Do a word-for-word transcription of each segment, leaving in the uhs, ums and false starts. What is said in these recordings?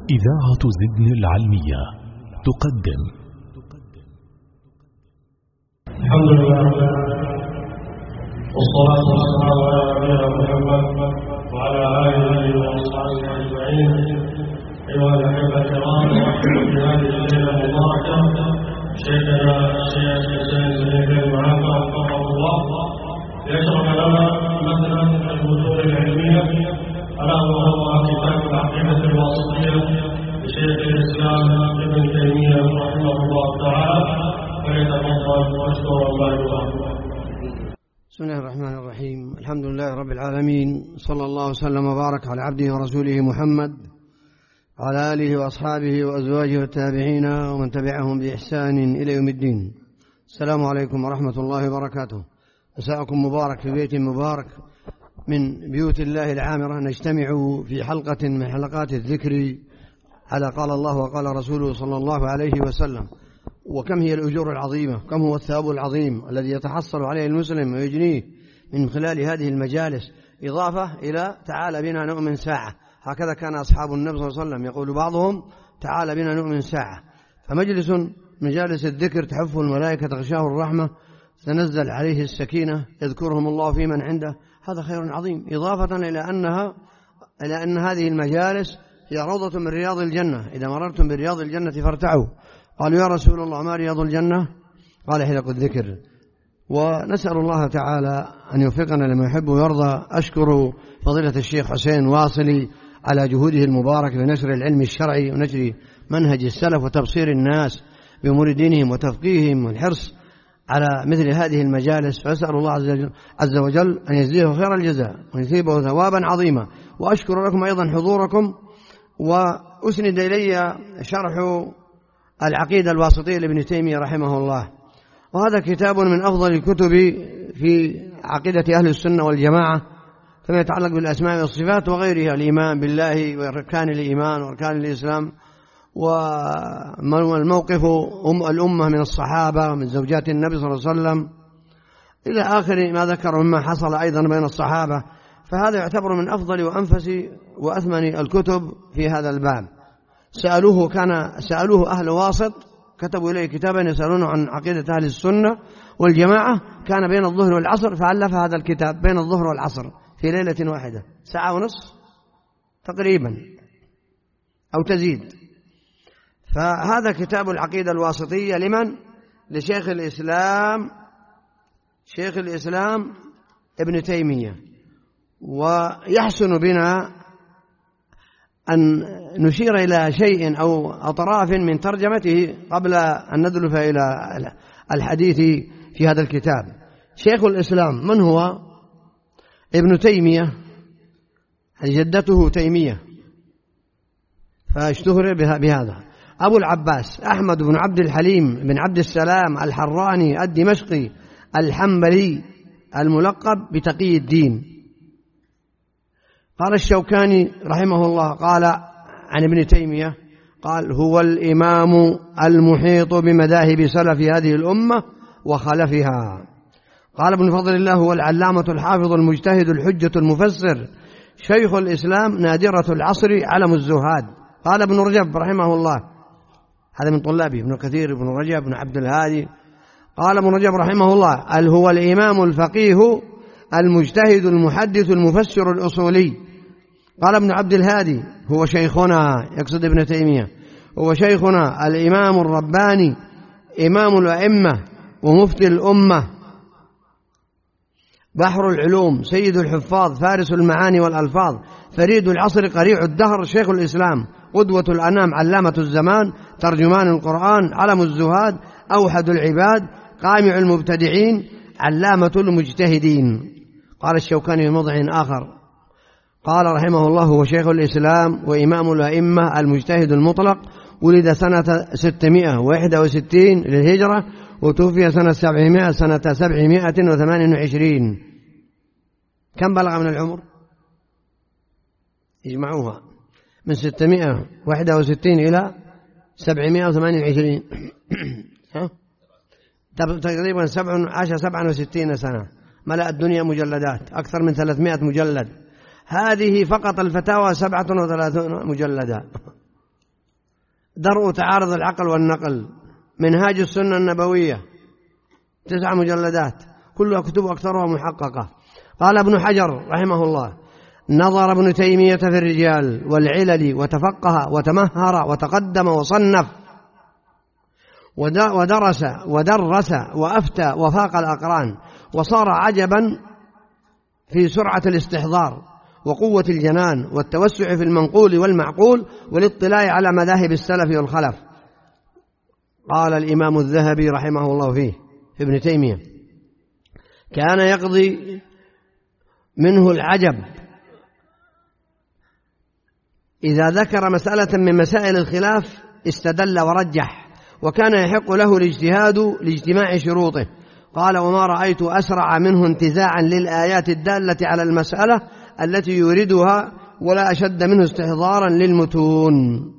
إذاعة زدن العلمية تقدم. الحمد لله والصلاة والسلام على نبينا محمد وعلى آله وأصحابه أجمعين. أيها الأحبة الكرام، في هذه الليلة المباركة شيخنا الشيخ حسين بن المعافى وفقه الله يشرح لنا مثلا المتون العلمية ألا وهو كتاب العقيدة الواسطية لشيخ الإسلام ابن تيمية رحمه الله تعالى، فليتفضل مشكورا ماجورا. بسم الله الرحمن الرحيم. الحمد لله رب العالمين، صلى الله وسلم وبارك على عبده ورسوله محمد وعلى آله وأصحابه وأزواجه والتابعين ومن تبعهم بإحسان إلى يوم الدين. السلام عليكم ورحمة الله وبركاته. مساءكم مبارك في بيت مبارك من بيوت الله العامرة. نجتمع في حلقة من حلقات الذكر على قال الله وقال رسوله صلى الله عليه وسلم. وكم هي الأجور العظيمة، كم هو الثواب العظيم الذي يتحصل عليه المسلم ويجنيه من خلال هذه المجالس، إضافة إلى تعال بنا نؤمن ساعة. هكذا كان أصحاب النبي صلى الله عليه وسلم يقول بعضهم تعال بنا نؤمن ساعة. فمجلس مجالس الذكر تحفه الملائكة تغشاه الرحمة تنزل عليه السكينة يذكرهم الله في من عنده، هذا خير عظيم. إضافة إلى أنها إلى أن هذه المجالس هي روضة من رياض الجنة. إذا مررتم برياض الجنة فارتعوا. قالوا يا رسول الله ما رياض الجنة؟ قال حلق الذكر. ونسأل الله تعالى أن يوفقنا لما يحب ويرضى. أشكر فضيلة الشيخ حسين واصلي على جهوده المباركة في نشر العلم الشرعي ونشر منهج السلف وتبصير الناس بأمور دينهم وتفقيههم والحرص على مثل هذه المجالس. فأسأل الله عز وجل أن يجزيه خير الجزاء ويثيبه ثوابا عظيما. وأشكر لكم أيضا حضوركم. وأسند إلي شرح العقيدة الواسطية لابن تيمية رحمه الله، وهذا كتاب من أفضل الكتب في عقيدة أهل السنة والجماعة فيما يتعلق بالأسماء والصفات وغيرها، الإيمان بالله وأركان الإيمان وأركان الإسلام، والموقف الأمة من الصحابة من زوجات النبي صلى الله عليه وسلم إلى آخر ما ذكر مما حصل أيضا بين الصحابة. فهذا يعتبر من أفضل وأنفس وأثمن الكتب في هذا الباب. سألوه كان سألوه أهل واسط، كتبوا إليه كتابا يسألونه عن عقيدة أهل السنة والجماعة، كان بين الظهر والعصر، فألف هذا الكتاب بين الظهر والعصر في ليلة واحدة، ساعة ونصف تقريبا أو تزيد. فهذا كتاب العقيدة الواسطية لمن؟ لشيخ الإسلام شيخ الإسلام ابن تيمية. ويحسن بنا أن نشير إلى شيء أو أطراف من ترجمته قبل أن ندلف إلى الحديث في هذا الكتاب. شيخ الإسلام من هو؟ ابن تيمية، جدته تيمية فاشتهر بهذا. أبو العباس أحمد بن عبد الحليم بن عبد السلام الحراني الدمشقي الحنبلي الملقب بتقي الدين. قال الشوكاني رحمه الله قال عن ابن تيمية قال هو الإمام المحيط بمذاهب سلف هذه الأمة وخلفها. قال ابن فضل الله هو العلامة الحافظ المجتهد الحجة المفسر شيخ الإسلام نادرة العصر علم الزهاد. قال ابن رجب رحمه الله، هذا من طلابه ابن كثير ابن رجب ابن عبد الهادي، قال ابن رجب رحمه الله قال هو الإمام الفقيه المجتهد المحدث المفسر الأصولي. قال ابن عبد الهادي هو شيخنا، يقصد ابن تيمية، هو شيخنا الإمام الرباني إمام الأئمة ومفتي الأمة بحر العلوم سيد الحفاظ فارس المعاني والألفاظ فريد العصر قريع الدهر شيخ الإسلام قدوة الأنام علامة الزمان ترجمان القرآن علم الزهاد أوحد العباد قامع المبتدعين علامة المجتهدين. قال الشوكاني في موضع آخر قال رحمه الله هو شيخ الإسلام وإمام الأئمة المجتهد المطلق، ولد سنة ستمائة وواحد وستين للهجرة وتوفي سنة سبعمائة سنة سبعمائة وثمان وعشرين. كم بلغ من العمر؟ اجمعوها من ستمائة وواحد وستين إلى سبعمائة وثمان وعشرين تقريبا عاش سبعة وستين سنة. ملأ الدنيا مجلدات أكثر من ثلاثمائة مجلد. هذه فقط الفتاوى سبعة وثلاثون مجلدا. درء تعارض العقل والنقل، منهاج السنة النبوية، تسع مجلدات كلها كتب أكثرها محققة. قال ابن حجر رحمه الله: نظر ابن تيمية في الرجال والعلل وتفقه وتمهر وتقدم وصنف ودرس ودرس وأفتى وفاق الأقران، وصار عجبا في سرعة الاستحضار وقوة الجنان والتوسع في المنقول والمعقول والاطلاع على مذاهب السلف والخلف. قال الإمام الذهبي رحمه الله فيه في ابن تيمية: كان يقضي منه العجب إذا ذكر مسألة من مسائل الخلاف استدل ورجح، وكان يحق له الاجتهاد لاجتماع شروطه. قال: وما رأيت أسرع منه انتزاعا للآيات الدالة على المسألة التي يوردها، ولا أشد منه استحضارا للمتون.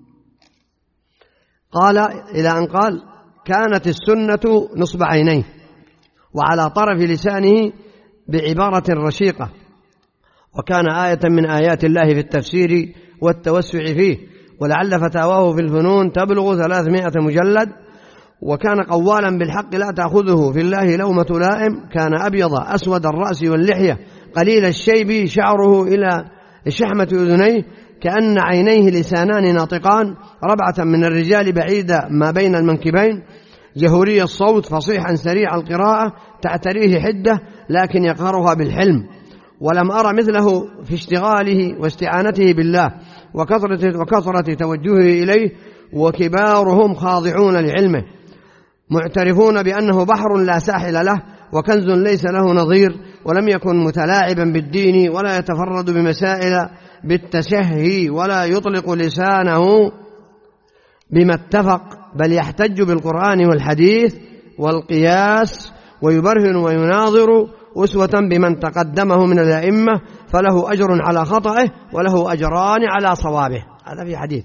قال إلى أن قال: كانت السنة نصب عينيه وعلى طرف لسانه بعبارة رشيقة، وكان آية من آيات الله في التفسير والتوسع فيه، ولعل فتاواه في الفنون تبلغ ثلاثمائة مجلد. وكان قوالا بالحق لا تأخذه في الله لومة لائم، كان أبيض أسود الرأس واللحية، قليل الشيب، شعره إلى شحمة أذنيه، كأن عينيه لسانان ناطقان، ربعة من الرجال بعيدة ما بين المنكبين، جهوري الصوت، فصيحا سريع القراءة، تعتريه حدة لكن يقهرها بالحلم. ولم أرى مثله في اشتغاله واستعانته بالله وكثرة, وكثرة توجهه إليه، وكبارهم خاضعون لعلمه معترفون بأنه بحر لا ساحل له وكنز ليس له نظير، ولم يكن متلاعبا بالدين ولا يتفرد بمسائل بالتشهي ولا يطلق لسانه بما اتفق، بل يحتج بالقرآن والحديث والقياس ويبرهن ويناظر، أسوة بمن تقدمه من الأئمة، فله أجر على خطئه وله أجران على صوابه. هذا في حديث.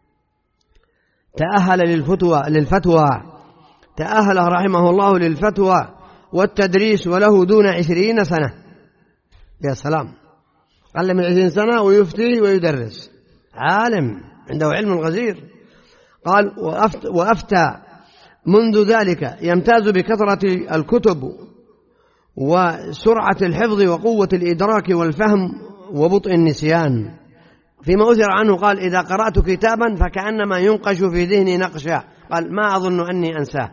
تأهل للفتوى للفتوى تأهل رحمه الله للفتوى والتدريس وله دون عشرين سنة. يا سلام، قل من عشرين سنة ويفتي ويدرس، عالم عنده علم غزير. قال: وأفتى منذ ذلك يمتاز بكثرة الكتب وسرعة الحفظ وقوة الإدراك والفهم وبطء النسيان. فيما أثر عنه قال: إذا قرأت كتابا فكأنما ينقش في ذهني نقشا، قال: ما أظن أني أنساه.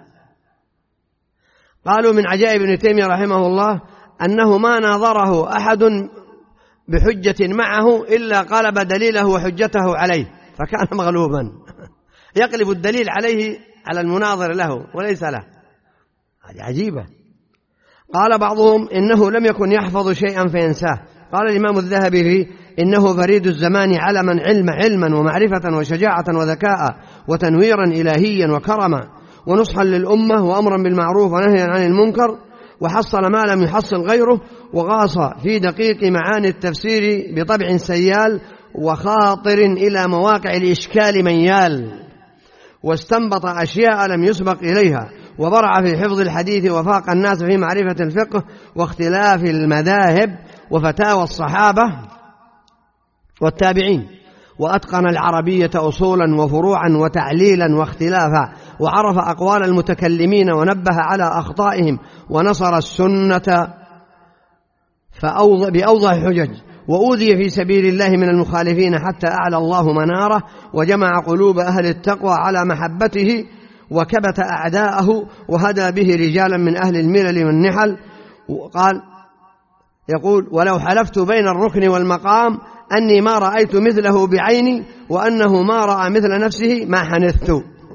قالوا من عجائب ابن تيمية رحمه الله أنه ما ناظره أحد بحجة معه إلا قلب دليله وحجته عليه، فكان مغلوبا يقلب الدليل عليه على المناظر له وليس له. هذه عجيبة. قال بعضهم إنه لم يكن يحفظ شيئا فينساه. قال الإمام الذهبي فيه: إنه فريد الزمان علما علما علما ومعرفة وشجاعة وذكاء وتنويرا إلهيا وكرما ونصحا للأمة وأمرا بالمعروف ونهيا عن المنكر، وحصل ما لم يحصل غيره، وغاص في دقيق معاني التفسير بطبع سيال وخاطر إلى مواقع الإشكال ميال، واستنبط أشياء لم يسبق إليها، وبرع في حفظ الحديث وفاق الناس في معرفة الفقه واختلاف المذاهب وفتاوى الصحابة والتابعين، وأتقن العربية أصولا وفروعا وتعليلا واختلافا، وعرف أقوال المتكلمين ونبه على أخطائهم، ونصر السنة بأوضح حجج، وأوذي في سبيل الله من المخالفين حتى أعلى الله مناره، وجمع قلوب أهل التقوى على محبته، وكبت أعداءه، وهدى به رجالا من أهل الملل والنحل. وقال يقول: ولو حلفت بين الركن والمقام أني ما رأيت مثله بعيني، وأنه ما رأى مثل نفسه ما حنثت.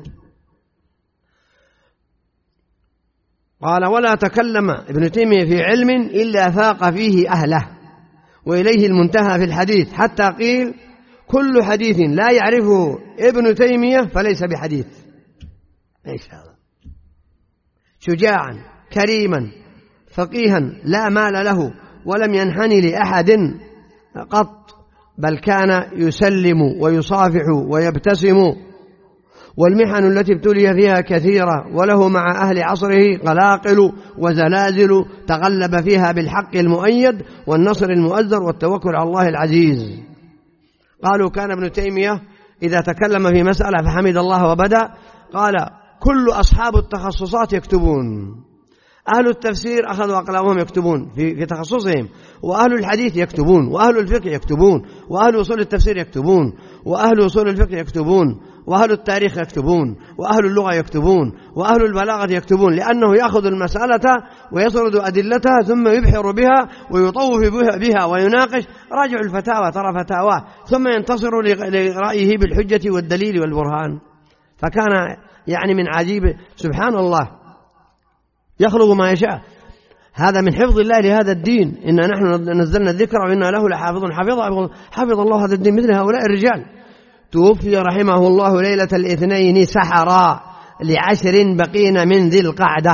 قال: ولا تكلم ابن تيمية في علم إلا فاق فيه أهله، وإليه المنتهى في الحديث، حتى قيل: كل حديث لا يعرفه ابن تيمية فليس بحديث. إيش هذا؟ شجاعا كريما فقيها لا مال له، ولم ينحني لأحد قط، بل كان يسلم ويصافح ويبتسم، والمحن التي ابتلي فيها كثيرة، وله مع أهل عصره قلاقل وزلازل تغلب فيها بالحق المؤيد والنصر المؤزر والتوكل على الله العزيز. قالوا: كان ابن تيمية إذا تكلم في مسألة فحمد الله وبدأ قال كل أصحاب التخصصات يكتبون. أهل التفسير أخذوا أقلامهم يكتبون في, في تخصصهم، وأهل الحديث يكتبون، وأهل الفقه يكتبون، وأهل أصول التفسير يكتبون، وأهل أصول الفقه يكتبون، وأهل التاريخ يكتبون، وأهل اللغة يكتبون، وأهل البلاغة يكتبون، لأنه يأخذ المسألة ويسرد أدلتها ثم يبحر بها ويطوف بها ويناقش. راجع الفتاوى ترى فتاواه ثم ينتصر لرأيه بالحجة والدليل والبرهان. فكان يعني من عجيب سبحان الله يخلق ما يشاء. هذا من حفظ الله لهذا الدين. إنا نحن نزلنا الذكر وإنا له لحافظ. حفظ حفظ الله هذا الدين مثل هؤلاء الرجال. توفي رحمه الله ليلة الاثنين سحرا لعشر بقين من ذي القعدة.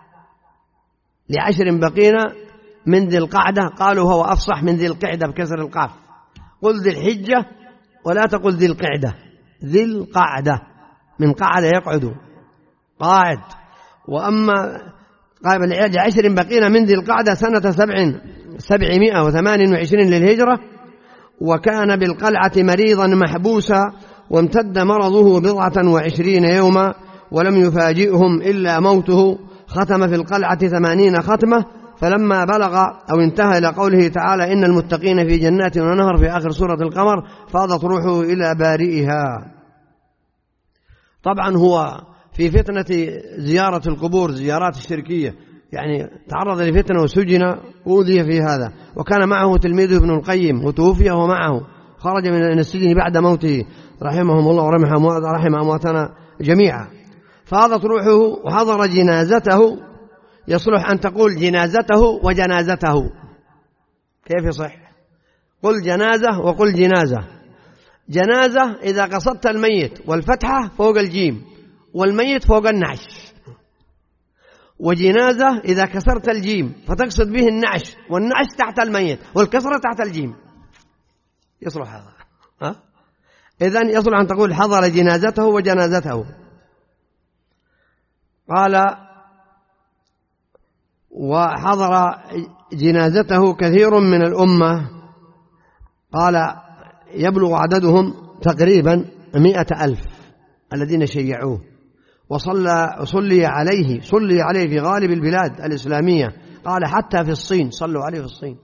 لعشر بقين من ذي القعدة. قالوا هو أفصح من ذي القعدة بكسر القاف. قل ذي الحجة ولا تقل ذي القعدة. ذي القعدة من قعد يقعد قاعد. وأما قال لعشر بقين من ذي القعدة سنة سبع سبعمائة وثمان وعشرين للهجرة. وكان بالقلعة مريضا محبوسا وامتد مرضه بضعة وعشرين يوما ولم يفاجئهم إلا موته. ختم في القلعة ثمانين ختمة. فلما بلغ أو انتهى إلى قوله تعالى إن المتقين في جنات ونهر في آخر سورة القمر فاضت روحه إلى بارئها. طبعا هو في فتنة زيارة القبور زيارات الشركية يعني تعرض لفتنة وسجن وأوذي في هذا. وكان معه تلميذه ابن القيم وتوفي وهو معه. خرج من السجن بعد موته رحمهم الله ورحم أمواتنا جميعا. فاضت روحه وحضر جنازته. يصلح أن تقول جنازته وجنازته. كيف يصح؟ قل جنازة وقل جنازة. جنازة إذا قصدت الميت والفتحة فوق الجيم والميت فوق النعش. وجنازة إذا كسرت الجيم فتقصد به النعش والنعش تحت الميت والكسرة تحت الجيم. يصلح هذا ها؟ إذن يصلح أن تقول حضر جنازته وجنازته. قال وحضر جنازته كثير من الأمة. قال يبلغ عددهم تقريبا مئة ألف الذين شيعوه. وصلى صلي عليه صلي عليه في غالب البلاد الإسلامية. قال حتى في الصين صلوا عليه في الصين.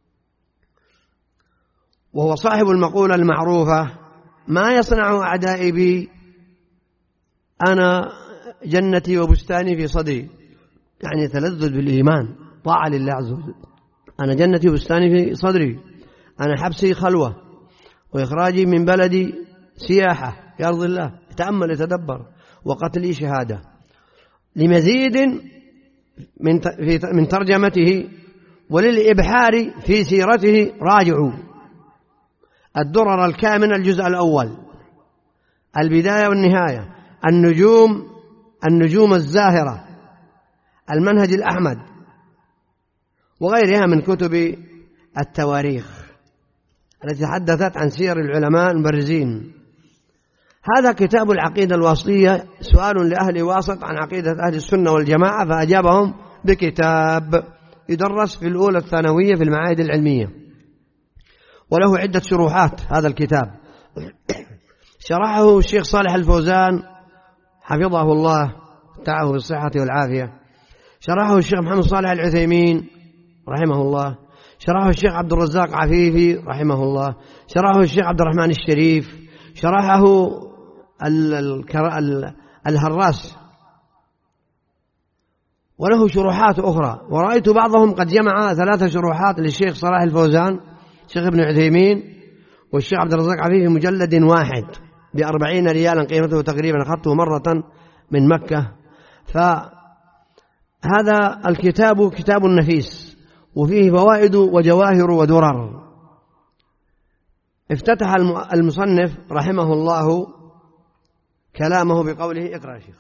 وهو صاحب المقولة المعروفة ما يصنع أعدائي بي أنا جنتي وبستاني في صدري. يعني تلذذ بالإيمان طاعة لله عز وجل. أنا جنتي وبستاني في صدري. أنا حبسي خلوة وإخراجي من بلدي سياحة في أرض الله. تأمل يتدبر. وقتلي شهادة. لمزيد من من ترجمته وللإبحار في سيرته راجعوا الدرر الكامن الجزء الأول البداية والنهاية النجوم النجوم الزاهرة المنهج الأحمد وغيرها من كتب التواريخ التي تحدثت عن سير العلماء المبرزين. هذا كتاب العقيدة الواسطية. سؤال لأهل واسط عن عقيدة أهل السنة والجماعة فأجابهم بكتاب يدرس في الأولى الثانوية في المعاهد العلمية. وله عدة شروحات هذا الكتاب. شرحه الشيخ صالح الفوزان حفظه الله تعاه بالصحة والعافية. شرحه الشيخ محمد صالح العثيمين رحمه الله. شرحه الشيخ عبد الرزاق عفيفي رحمه الله. شرحه الشيخ عبد الرحمن الشريف. شرحه الهراس. وله شروحات أخرى. ورأيت بعضهم قد جمع ثلاث شروحات للشيخ صلاح الفوزان الشيخ ابن عثيمين والشيخ عبد الرزاق عفيفي مجلد واحد بأربعين ريالا قيمته تقريبا. أخذته مرة من مكة. فهذا الكتاب كتاب نفيس وفيه فوائد وجواهر ودرر. افتتح المصنف رحمه الله كلامه بقوله اقرأ يا شيخ.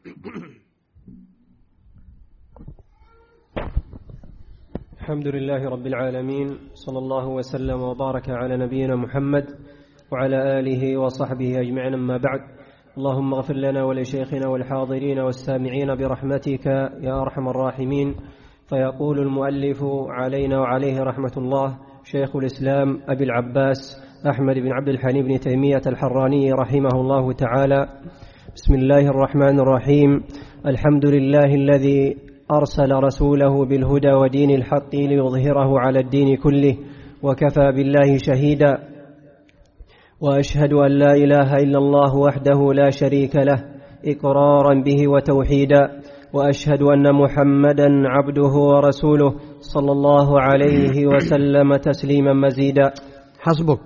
الحمد لله رب العالمين صلى الله وسلم وبارك على نبينا محمد وعلى آله وصحبه أجمعين. أما بعد اللهم اغفر لنا ولشيخنا والحاضرين والسامعين برحمتك يا أرحم الراحمين. فيقول المؤلف علينا وعليه رحمة الله شيخ الإسلام أبي العباس أحمد بن عبد الحليم بن تيمية الحراني رحمه الله تعالى. بسم الله الرحمن الرحيم. الحمد لله الذي أرسل رسوله بالهدى ودين الحق ليظهره على الدين كله وكفى بالله شهيدا، وأشهد أن لا إله إلا الله وحده لا شريك له إقرارا به وتوحيدا، وأشهد أن محمدا عبده ورسوله صلى الله عليه وسلم تسليما مزيدا. حسبك.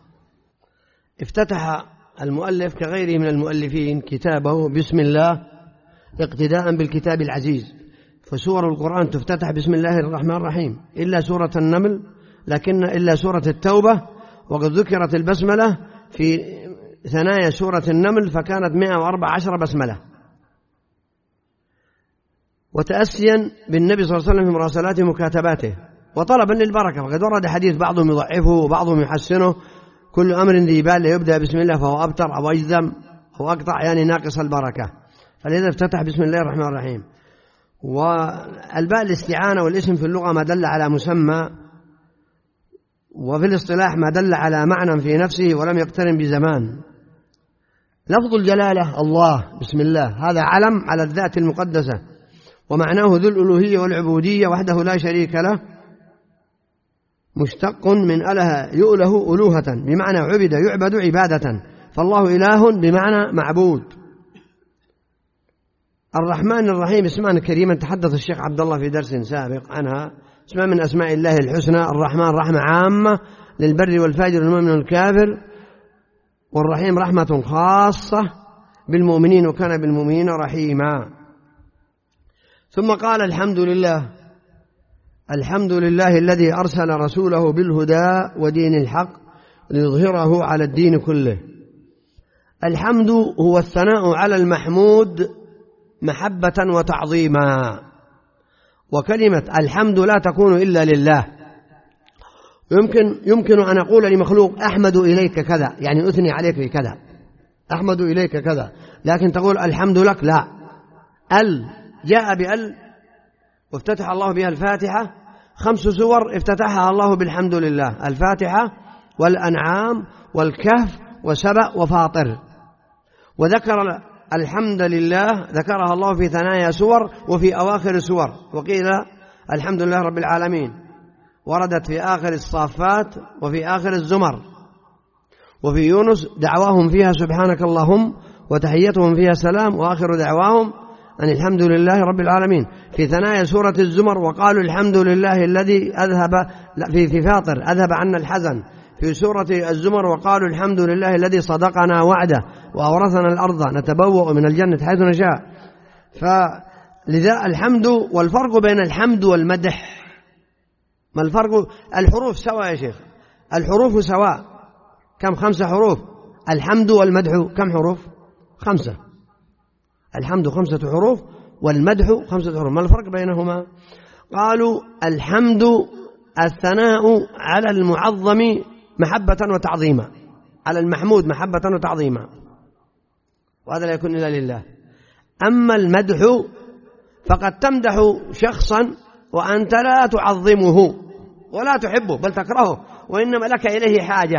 افتتح المؤلف كغيره من المؤلفين كتابه بسم الله اقتداء بالكتاب العزيز، فسور القرآن تفتتح بسم الله الرحمن الرحيم إلا سورة النمل، لكن إلا سورة التوبة، وقد ذكرت البسملة في ثنايا سورة النمل فكانت مئة وأربع عشر بسملة. وتأسيا بالنبي صلى الله عليه وسلم في مراسلاته ومكاتباته وطلبا للبركة، وقد ورد حديث بعضهم يضعفه وبعضهم يحسنه: كل أمر ذي بال يبدأ بسم الله فهو أبتر أو أجذم أو أقطع، يعني ناقص البركة، فلذا افتتح بسم الله الرحمن الرحيم. والباء الاستعانة والاسم في اللغة ما دل على مسمى، وفي الاصطلاح ما دل على معنى في نفسه ولم يقترن بزمان. لفظ الجلالة الله بسم الله هذا علم على الذات المقدسة، ومعناه ذو الألوهية والعبودية وحده لا شريك له، مشتق من أله يؤله ألوهة بمعنى عبد يعبد عبادة، فالله إله بمعنى معبود. الرحمن الرحيم اسمان كريما تحدث الشيخ عبد الله في درس سابق عنها، اسمان من أسماء الله الحسنى. الرحمن رحمة عامة للبر والفاجر والمؤمن والكافر، والرحيم رحمة خاصة بالمؤمنين وكان بالمؤمنين رحيما. ثم قال الحمد لله، الحمد لله الذي أرسل رسوله بالهدى ودين الحق ليظهره على الدين كله. الحمد هو الثناء على المحمود محبة وتعظيما، وكلمة الحمد لا تكون إلا لله. يمكن يمكن أن أقول لمخلوق أحمد إليك كذا، يعني أثني عليك بكذا، أحمد إليك كذا، لكن تقول الحمد لك لا. ال جاء بأل وافتتح الله بها الفاتحة، خمس سور افتتحها الله بالحمد لله: الفاتحة والأنعام والكهف وسبأ وفاطر. وذكر الحمد لله ذكرها الله في ثنايا سور وفي أواخر سور، وقيل الحمد لله رب العالمين، وردت في آخر الصافات وفي آخر الزمر، وفي يونس دعواهم فيها سبحانك اللهم وتحيتهم فيها سلام وآخر دعواهم أن الحمد لله رب العالمين. في ثنايا سورة الزمر وقالوا الحمد لله الذي أذهب في في فاطر أذهب عنا الحزن. في سورة الزمر وقالوا الحمد لله الذي صدقنا وعده وأورثنا الأرض نتبوأ من الجنة حيث نشاء. فلذا الحمد. والفرق بين الحمد والمدح ما الفرق؟ الحروف سواء يا شيخ، الحروف سواء. كم؟ خمسة حروف. الحمد والمدح كم حروف؟ خمسة. الحمد خمسة حروف والمدح خمسة حروف. ما الفرق بينهما؟ قالوا الحمد الثناء على المعظم محبة وتعظيما، على المحمود محبة وتعظيما، وهذا لا يكون إلا لله. أما المدح فقد تمدح شخصا وأنت لا تعظمه ولا تحبه بل تكرهه، وإنما لك إليه حاجة.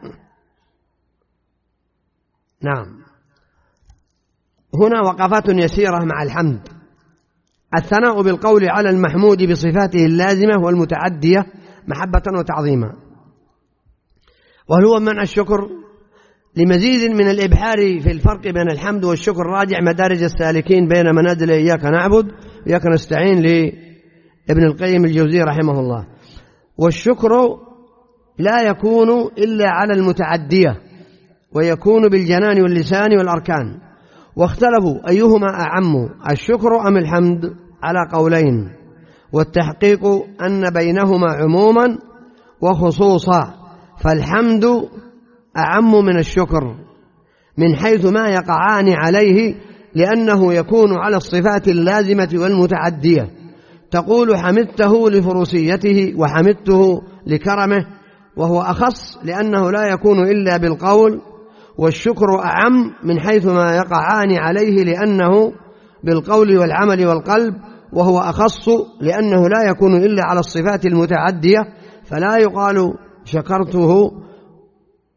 نعم. هنا وقفات يسيرة مع الحمد. الثناء بالقول على المحمود بصفاته اللازمة والمتعدية محبة وتعظيما. وهل هو معنى الشكر؟ لمزيد من الإبحار في الفرق بين الحمد والشكر راجع مدارج السالكين بين منازل إياك نعبد وإياك نستعين لابن القيم الجوزي رحمه الله. والشكر لا يكون إلا على المتعدية، ويكون بالجنان واللسان والأركان. واختلفوا أيهما أعم، الشكر أم الحمد، على قولين، والتحقيق أن بينهما عموما وخصوصا، فالحمد أعم من الشكر من حيث ما يقعان عليه، لأنه يكون على الصفات اللازمة والمتعدية. تقول حمدته لفروسيته وحمدته لكرمه، وهو أخص لأنه لا يكون إلا بالقول. والشكر أعم من حيث ما يقعان عليه، لأنه بالقول والعمل والقلب، وهو أخص لأنه لا يكون إلا على الصفات المتعدية. فلا يقال شكرته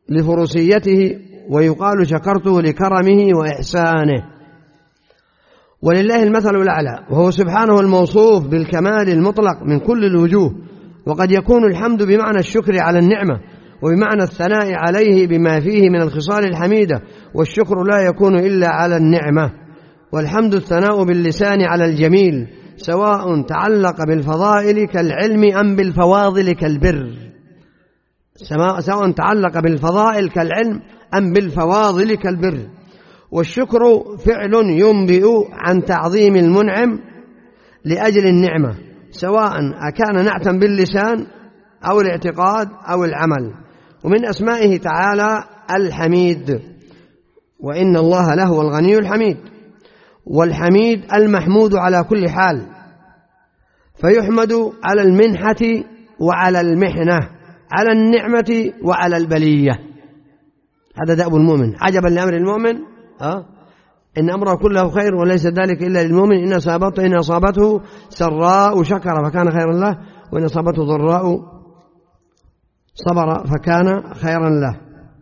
لفروسيته، ويقال شكرته لكرمه وإحسانه. ولله المثل الأعلى، وهو سبحانه الموصوف بالكمال المطلق من كل الوجوه. وقد يكون الحمد بمعنى الشكر على النعمة، وبمعنى الثناء عليه بما فيه من الخصال الحميدة، والشكر لا يكون إلا على النعمة. والحمد الثناء باللسان على الجميل، سواء تعلق بالفضائل كالعلم أم بالفواضل كالبر، سواء تعلق بالفضائل كالعلم أم بالفواضل كالبر. والشكر فعل ينبئ عن تعظيم المنعم لأجل النعمة، سواء أكان نعتا باللسان أو الاعتقاد أو العمل. ومن أسمائه تعالى الحميد، وإن الله لهو الغني الحميد. والحميد المحمود على كل حال، فيحمد على المنحة وعلى المحنة، على النعمة وعلى البلية. هذا دأب المؤمن. عجبا لأمر المؤمن أه؟ إن أمره كله خير وليس ذلك إلا للمؤمن. إن أصابته إن أصابته سراء شكر فكان خيرا له، وإن أصابته ضراء صبر فكان خيرا له.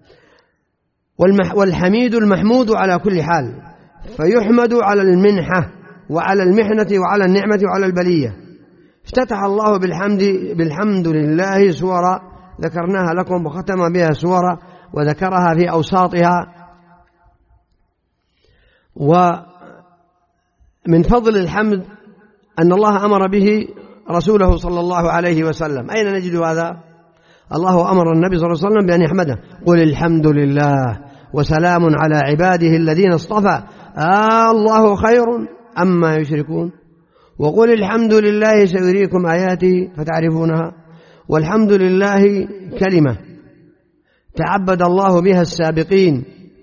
والحميد المحمود على كل حال، فيحمد على المنحة وعلى المحنة وعلى النعمة وعلى البلية. افتتح الله بالحمد بالحمد لله سورة ذكرناها لكم، وختم بها سورة وذكرها في أوساطها. ومن فضل الحمد أن الله أمر به رسوله صلى الله عليه وسلم. أين نجد هذا؟ الله أمر النبي صلى الله عليه وسلم بأن يحمده: قل الحمد لله وسلام على عباده الذين اصطفى آه الله خير أما يشركون. وقل الحمد لله سيريكم آياتي فتعرفونها. والحمد لله كلمة تعبد الله بها السابقين،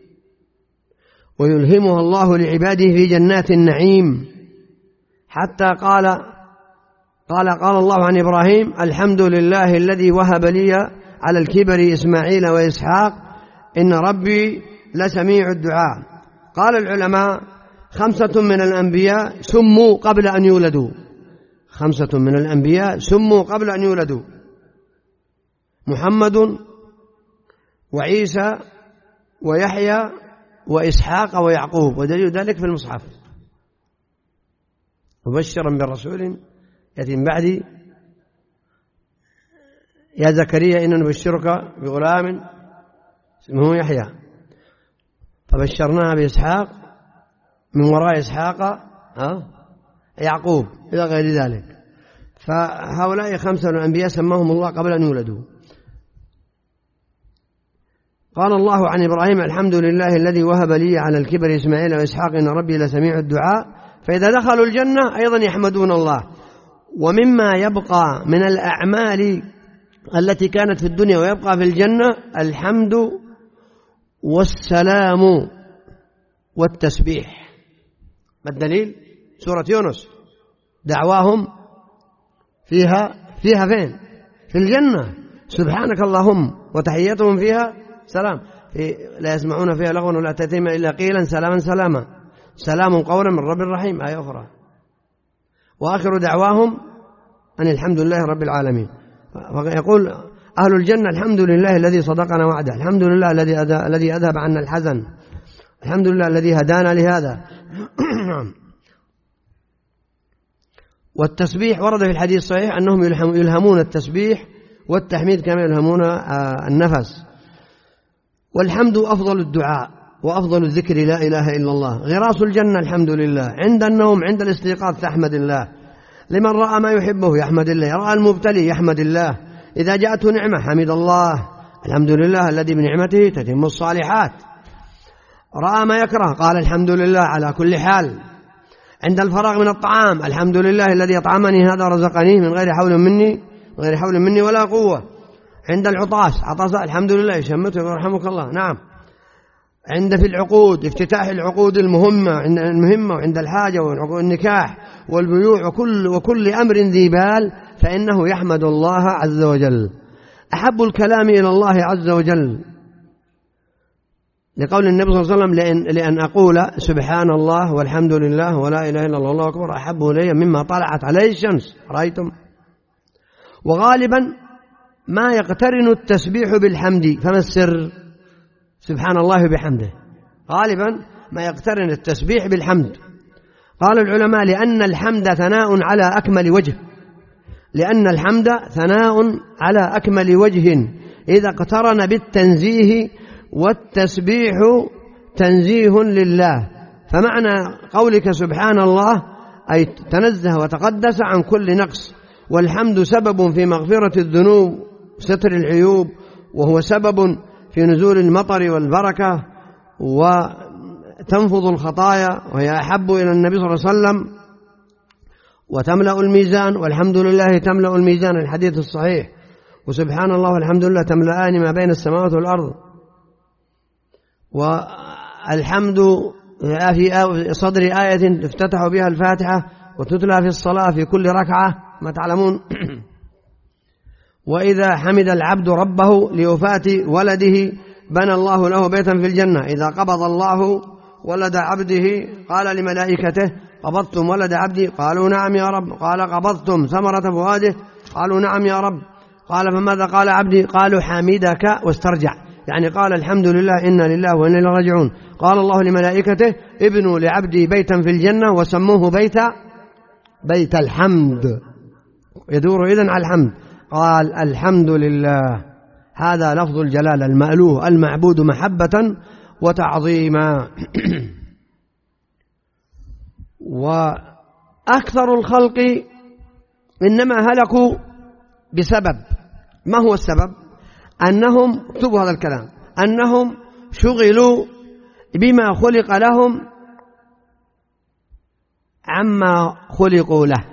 ويلهمها الله لعباده في جنات النعيم، حتى قال قال قال الله عن إبراهيم: الحمد لله الذي وهب لي على الكبر إسماعيل وإسحاق إن ربي لسميع الدعاء. قال العلماء: خمسة من الأنبياء سموا قبل أن يولدوا، خمسة من الأنبياء سموا قبل أن يولدوا: محمد وعيسى ويحيى وإسحاق ويعقوب، ودليل ذلك في المصحف: مبشرا برسول يأتي من بعدي يا زكريا إننا نبشرك بغلام اسمه يحيى، فبشرناها بإسحاق، من وراء إسحاق أه؟ يعقوب، إلى غير ذلك. فهؤلاء خمسة من الأنبياء سماهم الله قبل أن يولدوا. قال الله عن إبراهيم: الحمد لله الذي وهب لي على الكبر إسماعيل وإسحاق إن ربي لسميع الدعاء. فإذا دخلوا الجنة أيضا يحمدون الله. ومما يبقى من الأعمال التي كانت في الدنيا ويبقى في الجنة الحمد والسلام والتسبيح. ما الدليل؟ سورة يونس دعواهم فيها فيها فين؟ في الجنة: سبحانك اللهم وتحياتهم فيها سلام، في لا يسمعون فيها لغوا ولا تأثيما إلا قيلا سلاما سلاما، سلام قولا من رب رحيم. آية أخرى: وآخر دعواهم أن الحمد لله رب العالمين. يقول أهل الجنة: الحمد لله الذي صدقنا وعده، الحمد لله الذي الذي أذهب عنا الحزن، الحمد لله الذي هدانا لهذا. والتسبيح ورد في الحديث الصحيح أنهم يلهمون التسبيح والتحميد كما يلهمون النفس. والحمد أفضل الدعاء وأفضل الذكر، لا إله إلا الله. غراس الجنة الحمد لله، عند النوم عند الاستيقاظ تحمد الله، لمن رأى ما يحبه يحمد الله، رأى المبتلي يحمد الله، إذا جاءته نعمة حمد الله، الحمد لله الذي بنعمته تتم الصالحات. رأى ما يكره قال الحمد لله على كل حال. عند الفراغ من الطعام: الحمد لله الذي أطعمني هذا ورزقني من غير حول مني غير حول مني ولا قوة. عند العطاس عطس: الحمد لله يشمته ويرحمك الله. نعم. عند في العقود افتتاح العقود المهمة عند المهمة وعند الحاجة وعقود النكاح والبيوع وكل وكل أمر ذي بال فإنه يحمد الله عز وجل. أحب الكلام إلى الله عز وجل لقول النبي صلى الله عليه وسلم: لأن, لأن أقول سبحان الله والحمد لله ولا إله إلا الله والله أكبر أحب إلي مما طلعت عليه الشمس. رأيتم؟ وغالبا ما يقترن التسبيح بالحمد. فما السر؟ سبحان الله بحمده، غالبا ما يقترن التسبيح بالحمد. قال العلماء لأن الحمد ثناء على أكمل وجه، لأن الحمد ثناء على أكمل وجه إذا اقترن بالتنزيه، والتسبيح تنزيه لله. فمعنى قولك سبحان الله أي تنزه وتقدس عن كل نقص، والحمد سبب في مغفرة الذنوب وستر العيوب، وهو سبب في نزول المطر والبركة وتنفض الخطايا، وهي أحب إلى النبي صلى الله عليه وسلم، وتملأ الميزان، والحمد لله تملأ الميزان، الحديث الصحيح. وسبحان الله والحمد لله تملأان ما بين السماوات والأرض. والحمد في صدر آية افتتح بها الفاتحة وتتلى في الصلاة في كل ركعة ما تعلمون. وإذا حمد العبد ربه لوفاة ولده بنى الله له بيتا في الجنة. إذا قبض الله ولد عبده قال لملائكته قبضتم ولد عبدي؟ قالوا نعم يا رب. قال قبضتم ثمرة فؤاده؟ قالوا نعم يا رب. قال فماذا قال عبدي؟ قالوا حمدك واسترجع، يعني قال الحمد لله إنا لله وإنا إليه راجعون. قال الله لملائكته ابنوا لعبدي بيتا في الجنة وسموه بيت بيت الحمد، يدور إذن على الحمد. قال الحمد لله، هذا لفظ الجلالة المألوه المعبود محبة وتعظيما. وأكثر الخلق إنما هلكوا بسبب، ما هو السبب؟ أنهم، اكتبوا هذا الكلام، أنهم شغلوا بما خلق لهم عما خلقوا له.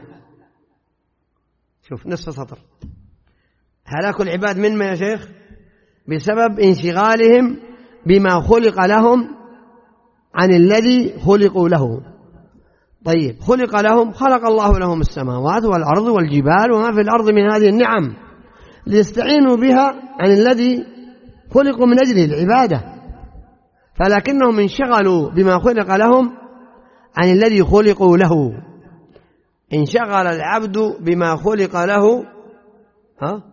شوف نصف سطر، هلاك العباد من ما يا شيخ؟ بسبب انشغالهم بما خلق لهم عن الذي خلقوا له. طيب خلق لهم، خلق الله لهم السماوات والأرض والجبال وما في الأرض من هذه النعم ليستعينوا بها عن الذي خلقوا من أجل العبادة، فلكنهم انشغلوا بما خلق لهم عن الذي خلقوا له. انشغل العبد بما خلق له، ها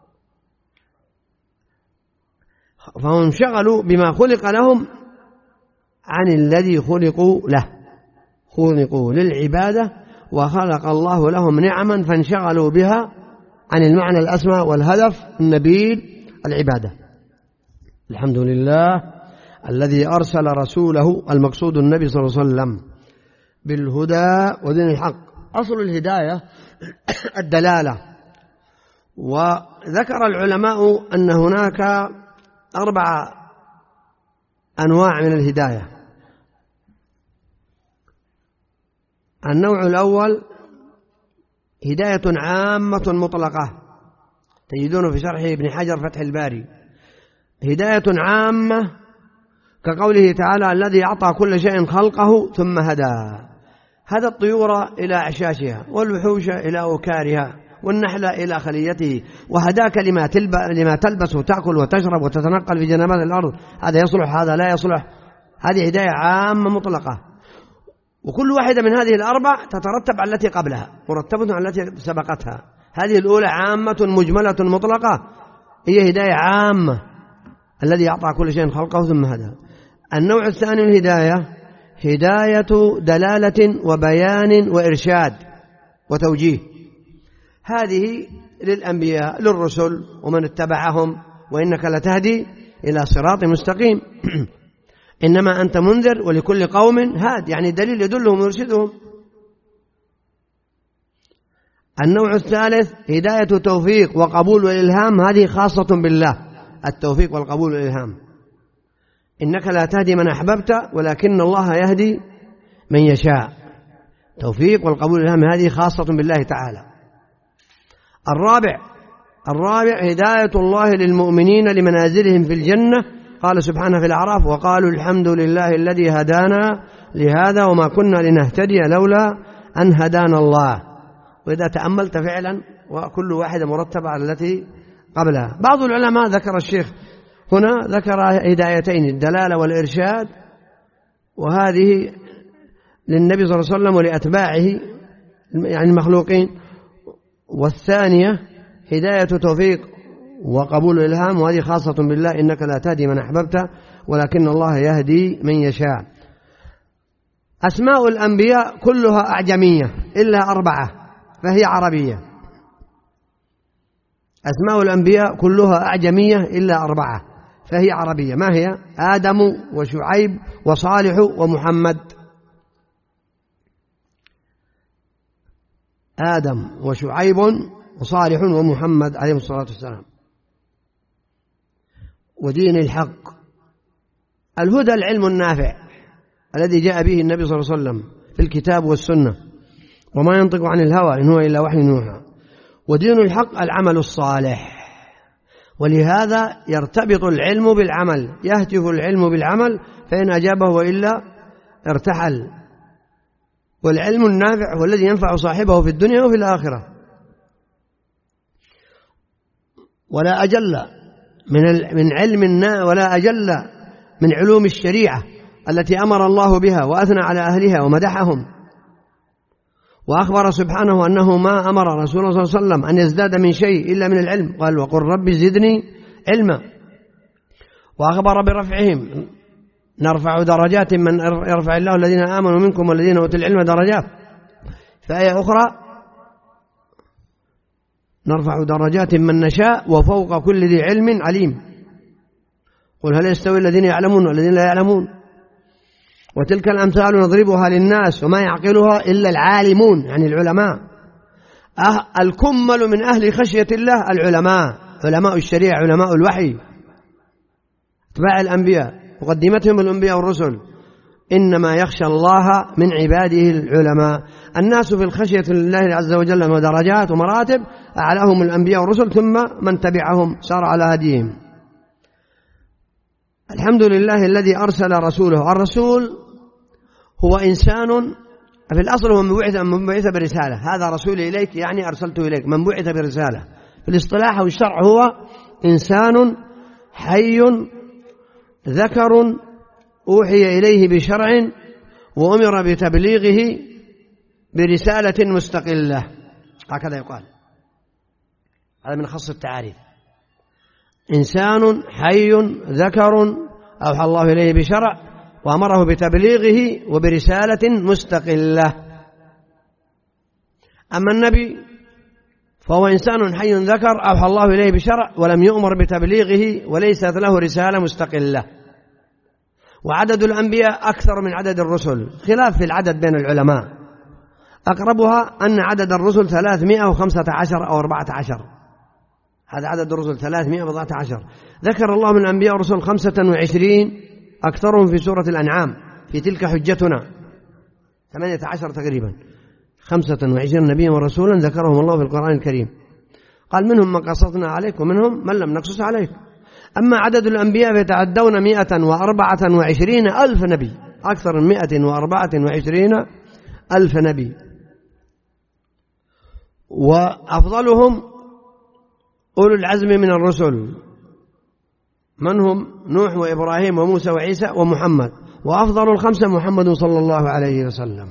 فهم انشغلوا بما خلق لهم عن الذي خلقوا له، خلقوا للعبادة وخلق الله لهم نعما فانشغلوا بها عن المعنى الأسمى والهدف النبيل العبادة. الحمد لله الذي أرسل رسوله، المقصود النبي صلى الله عليه وسلم، بالهدى ودين الحق. أصل الهداية الدلالة. وذكر العلماء أن هناك أربع أنواع من الهداية. النوع الأول هداية عامة مطلقة، تجدونه في شرح ابن حجر فتح الباري. هداية عامة كقوله تعالى الذي أعطى كل شيء خلقه ثم هدى، هدى الطيور إلى أعشاشها والوحوش إلى أوكارها والنحل إلى خليته، وهداك لما, لما تلبس وتأكل وتشرب وتتنقل في جنبات الأرض. هذا يصلح هذا لا يصلح. هذه هداية عامة مطلقة، وكل واحدة من هذه الأربع تترتب على التي قبلها، مرتبة على التي سبقتها. هذه الأولى عامة مجملة مطلقة، هي هداية عامة الذي أعطى كل شيء خلقه ثم هدى. النوع الثاني من الهداية هداية دلالة وبيان وإرشاد وتوجيه. هذه للأنبياء للرسل ومن اتبعهم، وإنك لتهدي إلى صراط مستقيم. إنما أنت منذر ولكل قوم هاد، يعني دليل يدلهم ويرشدهم. النوع الثالث هداية توفيق وقبول والإلهام، هذه خاصة بالله، التوفيق والقبول والإلهام. إنك لا تهدي من أحببت ولكن الله يهدي من يشاء. توفيق والقبول والإلهام هذه خاصة بالله تعالى. الرابع الرابع هداية الله للمؤمنين لمنازلهم في الجنة. قال سبحانه في الأعراف وقالوا الحمد لله الذي هدانا لهذا وما كنا لنهتدي لولا أن هدانا الله. وإذا تأملت فعلا وكل واحدة مرتبة على التي قبلها. بعض العلماء ذكر الشيخ هنا ذكر هدايتين، الدلالة والإرشاد، وهذه للنبي صلى الله عليه وسلم ولأتباعه يعني المخلوقين. والثانية هداية توفيق وقبول الإلهام، وهذه خاصة بالله، إنك لا تهدي من أحببت ولكن الله يهدي من يشاء. أسماء الأنبياء كلها أعجمية إلا أربعة فهي عربية. أسماء الأنبياء كلها أعجمية إلا أربعة فهي عربية. ما هي؟ آدم وشعيب وصالح ومحمد. آدم وشعيب وصالح ومحمد عليه الصلاة والسلام. ودين الحق. الهدى العلم النافع الذي جاء به النبي صلى الله عليه وسلم في الكتاب والسنة، وما ينطق عن الهوى إن هو إلا وحي يوحى. ودين الحق العمل الصالح، ولهذا يرتبط العلم بالعمل، يهتف العلم بالعمل فإن أجابه وإلا ارتحل. والعلم النافع هو الذي ينفع صاحبه في الدنيا وفي الآخرة. ولا أجل من من علم ولا أجل من علوم الشريعة التي أمر الله بها وأثنى على أهلها ومدحهم، وأخبر سبحانه أنه ما أمر رسوله صلى الله عليه وسلم أن يزداد من شيء إلا من العلم، قال وقل رب زدني علما. وأخبر برفعهم، نرفع درجات من يرفع الله الذين آمنوا منكم والذين أوتوا العلم درجات. فآية أخرى نرفع درجات من نشاء وفوق كل ذي علم عليم. قل هل يستوي الذين يعلمون والذين لا يعلمون؟ وتلك الأمثال نضربها للناس وما يعقلها إلا العالمون، يعني العلماء. أه الكمل من أهل خشية الله العلماء، علماء الشريعة، علماء الوحي، اتباع الأنبياء، مقدمتهم الأنبياء والرسل. إنما يخشى الله من عباده العلماء. الناس في الخشية لله عز وجل ودرجات ومراتب، أعلاهم الأنبياء والرسل ثم من تبعهم سار على هديهم. الحمد لله الذي أرسل رسوله. الرسول هو إنسان في الأصل هو من بعث برسالة، هذا رسولي إليك يعني أرسلته إليك، من بعث برسالة. في الاصطلاح والشرع هو إنسان حي ذكر أوحي إليه بشرع وأمر بتبليغه برسالة مستقلة، هكذا يقال. هذا من خص التعاريف. إنسان حي ذكر أوحى الله إليه بشرع وأمره بتبليغه وبرسالة مستقلة. أما النبي فهو إنسان حي ذكر أوحى الله إليه بشرع ولم يؤمر بتبليغه وليست له رسالة مستقلة. وعدد الأنبياء أكثر من عدد الرسل، خلاف في العدد بين العلماء، أقربها أن عدد الرسل ثلاثمائة وخمسة عشر أو أربعة عشر، هذا عدد الرسل ثلاثمائة وأربعة عشر. ذكر الله من الأنبياء والرسل خمسة وعشرين، أكثرهم في سورة الأنعام في تلك حجتنا، ثمانية عشر تقريبا، خمسة وعشرين نبيا ورسولا ذكرهم الله في القرآن الكريم. قال منهم من قصصنا عليك ومنهم من لم نقصص عليك. أما عدد الأنبياء فيتعدون مئة وأربعة وعشرين ألف نبي، أكثر من مئة وأربعة وعشرين ألف نبي. وأفضلهم أولو العزم من الرسل، من هم؟ نوح وإبراهيم وموسى وعيسى ومحمد. وأفضل الخمسة محمد صلى الله عليه وسلم.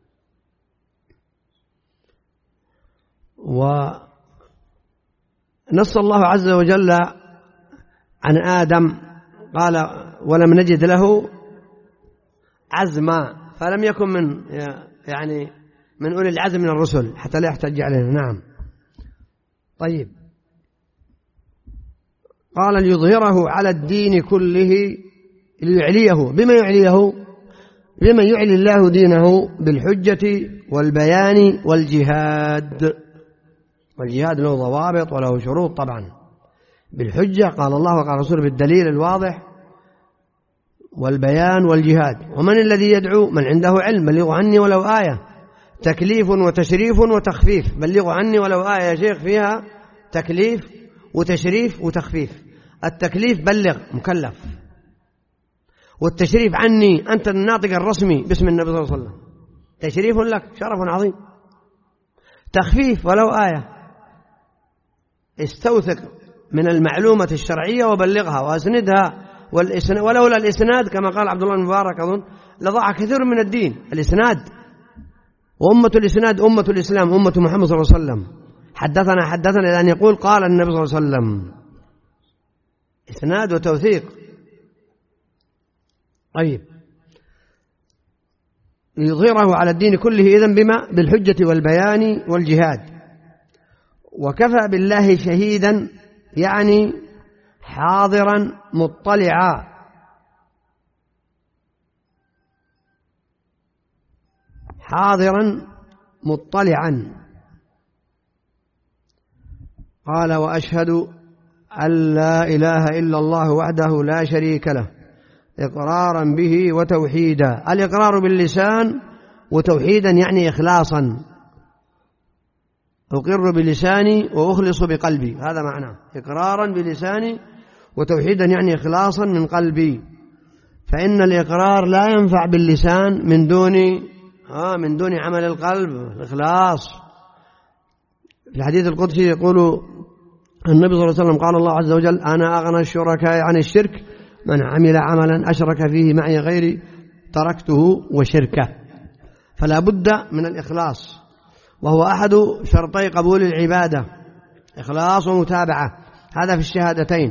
ونص الله عز وجل عن آدم قال ولم نجد له عزما، فلم يكن من يعني من أولي العزم من الرسل حتى لا يحتج علينا. نعم. طيب، قال ليظهره على الدين كله ليعليه. بما يعليه؟ بما يعلي الله دينه بالحجة والبيان والجهاد. والجهاد له ضوابط وله شروط طبعا. بالحجة قال الله وقال رسوله بالدليل الواضح، والبيان والجهاد. ومن الذي يدعو؟ من عنده علم، بلغوا عني ولو آية. تكليف وتشريف وتخفيف، بلغوا عني ولو آية يا شيخ فيها تكليف وتشريف وتخفيف. التكليف بلغ مكلف، والتشريف عني أنت الناطق الرسمي باسم النبي صلى الله عليه وسلم، تشريف لك شرف عظيم. تخفيف ولو آية، استوثق من المعلومة الشرعية وبلغها وأسندها، ولولا الإسناد كما قال عبد الله المبارك أظن لضاع كثير من الدين. الإسناد، وأمة الإسناد أمة الإسلام، أمة محمد صلى الله عليه وسلم. حدثنا حدثنا إلى أن يقول قال النبي صلى الله عليه وسلم. إسناد وتوثيق. طيب، ليظهره على الدين كله إذن بما؟ بالحجة والبيان والجهاد. وكفى بالله شهيدا يعني حاضرا مطلعا، حاضرا مطلعا. قال: وأشهد أن لا إله إلا الله وحده لا شريك له إقرارا به وتوحيدا. الإقرار باللسان، وتوحيدا يعني إخلاصا. أقر بلساني وأخلص بقلبي، هذا معناه إقرارا بلساني، وتوحيدا يعني إخلاصا من قلبي. فإن الإقرار لا ينفع باللسان من دون آه من دون عمل القلب، الإخلاص. في الحديث القدسي يقول النبي صلى الله عليه وسلم: قال الله عز وجل: أنا أغنى الشركاء عن الشرك، من عمل عملا أشرك فيه معي غيري تركته وشركه. فلا بد من الإخلاص، وهو أحد شرطي قبول العبادة، إخلاص ومتابعة، هذا في الشهادتين.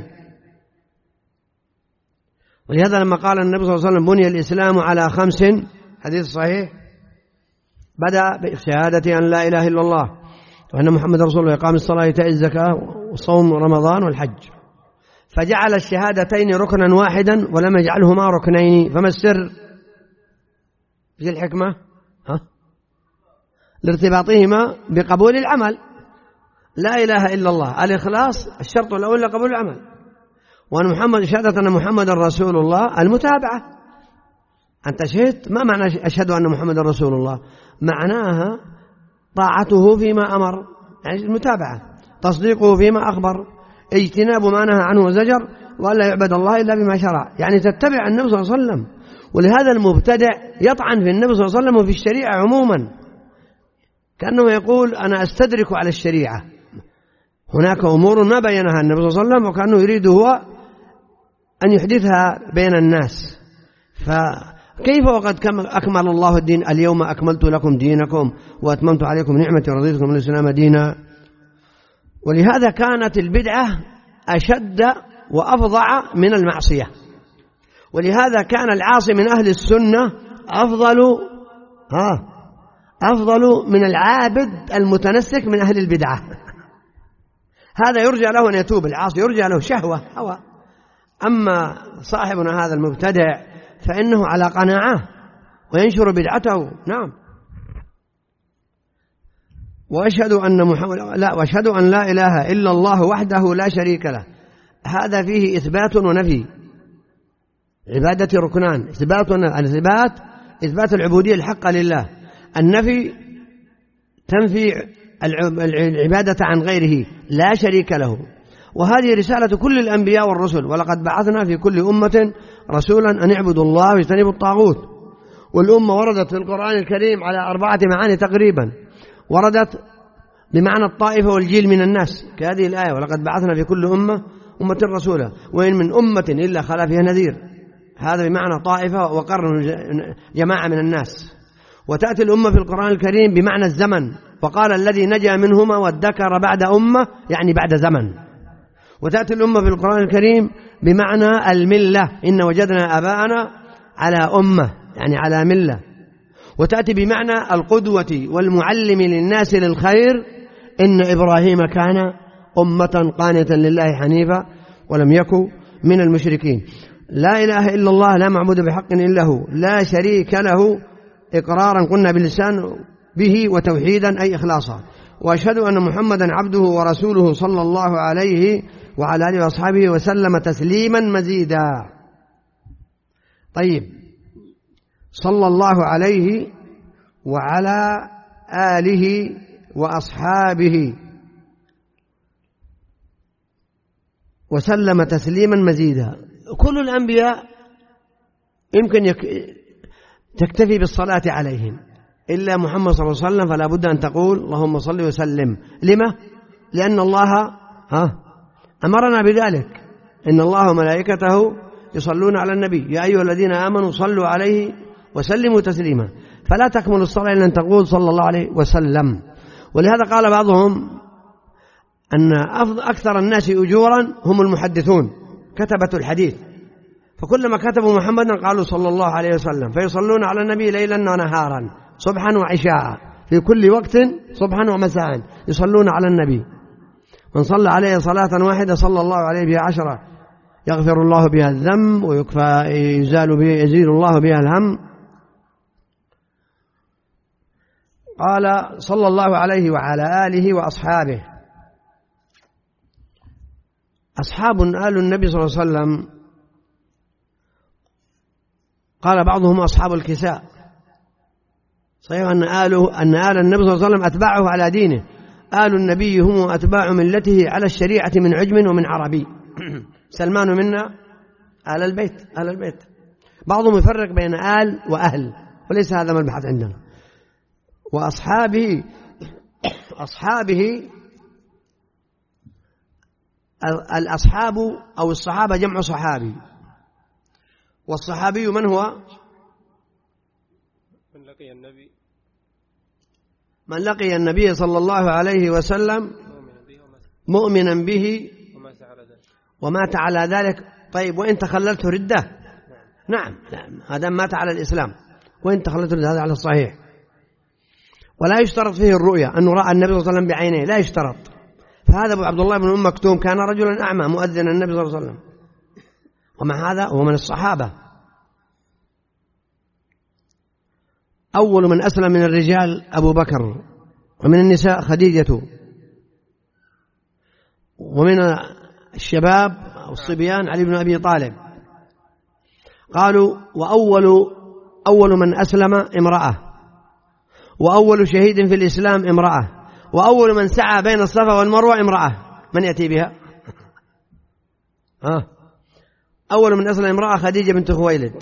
ولهذا لما قال النبي صلى الله عليه وسلم: بني الإسلام على خمس، حديث صحيح، بدأ بشهادة أن لا إله إلا الله وأن محمد رسول الله، إقام الصلاة، إيتاء الزكاة، وصوم رمضان والحج. فجعل الشهادتين ركنا واحدا ولم يجعلهما ركنين. فما السر في الحكمة؟ ها؟ لارتباطهما بقبول العمل. لا إله إلا الله، الإخلاص الشرط الأول لقبول العمل، وأن محمد، شهادة أن محمد رسول الله، المتابعة. أنت شهدت، ما معنى أشهد أن محمد رسول الله؟ معناها طاعته فيما أمر، يعني المتابعة، تصديقه فيما أخبر، اجتناب ما نهى عنه وزجر، وألا يعبد الله إلا بما شرع، يعني تتبع النبي صلى الله عليه وسلم. ولهذا المبتدع يطعن في النبي صلى الله عليه وسلم وفي الشريعة عموما، كأنه يقول: أنا أستدرك على الشريعة. هناك أمور ما بينها النبي صلى الله عليه وسلم، وكأنه يريد هو أن يحدثها بين الناس. فكيف وقد أكمل الله الدين؟ اليوم أكملت لكم دينكم وأتممت عليكم نعمتي ورضيت لكم الإسلام دينا. ولهذا كانت البدعة أشد وأفظع من المعصية، ولهذا كان العاصي من أهل السنة أفضل ها أفضل من العابد المتنسك من أهل البدعة. هذا يرجى له أن يتوب، العاصي يرجى له شهوة هوى. أما صاحبنا هذا المبتدع فإنه على قناعة وينشر بدعته. نعم. وأشهد أن محمد لا وأشهد أن لا إله إلا الله وحده لا شريك له، هذا فيه إثبات ونفي. عبادة ركنان، إثبات الإثبات إثبات العبودية الحق لله، النفي تنفي العبادة عن غيره لا شريك له. وهذه رسالة كل الأنبياء والرسل: ولقد بعثنا في كل أمة رسولا أن اعبدوا الله واجتنبوا الطاغوت. والأمة وردت في القرآن الكريم على أربعة معاني تقريبا. وردت بمعنى الطائفة والجيل من الناس كهذه الآية: ولقد بعثنا في كل أمة أمة رسولا وإن من أمة إلا خلا فيها نذير، هذا بمعنى طائفة وقرن جماعة من الناس. وتأتي الأمة في القرآن الكريم بمعنى الزمن: وقال الذي نجا منهما وادكر بعد أمة، يعني بعد زمن. وتأتي الأمة في القرآن الكريم بمعنى الملة: إن وجدنا آباءنا على أمة، يعني على ملة. وتأتي بمعنى القدوة والمعلم للناس للخير: إن إبراهيم كان أمة قانتا لله حنيفا ولم يكن من المشركين. لا إله إلا الله، لا معبود بحق إلا هو، لا شريك له، إقرارا قلنا باللسان به، وتوحيدا أي إخلاصا. وأشهد أن محمدا عبده ورسوله صلى الله عليه وعلى آله وأصحابه وسلم تسليما مزيدا. طيب، صلى الله عليه وعلى آله وأصحابه وسلم تسليما مزيدا. كل الأنبياء يمكن يك... تكتفي بالصلاة عليهم، إلا محمد صلى الله عليه وسلم فلا بد أن تقول اللهم صل وسلم. لما؟ لأن الله ها أمرنا بذلك: إن الله وملائكته يصلون على النبي يا أيها الذين آمنوا صلوا عليه وسلموا تسليما. فلا تكمل الصلاة إلا أن تقول صلى الله عليه وسلم. ولهذا قال بعضهم أن أكثر الناس أجورا هم المحدثون، كتبة الحديث، فكلما كتبوا محمدا قالوا صلى الله عليه وسلم، فيصلون على النبي ليلا ونهارا صبحا وعشاء في كل وقت صبحا ومساء يصلون على النبي. من صلى عليه صلاة واحدة صلى الله عليه بها عشرة يغفر الله بها الذنب ويكفى يزال بها يزيل الله بها الهم. قال صلى الله عليه وعلى آله وأصحابه. أصحاب آل النبي صلى الله عليه وسلم قال بعضهم أصحاب الكساء. صحيح أن آله أن آل النبي صلى الله عليه وسلم أتباعه على دينه، آل النبي هم أتباع ملته على الشريعة من عجم ومن عربي. سلمان منا آل البيت، آل البيت. بعضهم يفرق بين آل وأهل، وليس هذا مبحث عندنا. وأصحابه أصحابه الأصحاب أو الصحابة جمع صحابي، والصحابي من هو؟ من لقي النبي من لقي النبي صلى الله عليه وسلم مؤمنا به ومات على ذلك. طيب وإن تخللت ردة؟ نعم، نعم، هذا مات على الإسلام. وإن تخللت ردة هذا على الصحيح. ولا يشترط فيه الرؤية أنه رأى النبي صلى الله عليه وسلم بعينيه، لا يشترط. فهذا أبو عبد الله بن أم مكتوم كان رجلا أعمى مؤذن النبي صلى الله عليه وسلم، ومع هذا هو من الصحابة. أول من أسلم من الرجال أبو بكر، ومن النساء خديجة، ومن الشباب أو الصبيان علي بن أبي طالب. قالوا وأول أول من أسلم امرأة، وأول شهيد في الإسلام امرأة، وأول من سعى بين الصفا والمروة امرأة. من يأتي بها؟ آه. أول من أسلم امرأة خديجة بنت خويلد،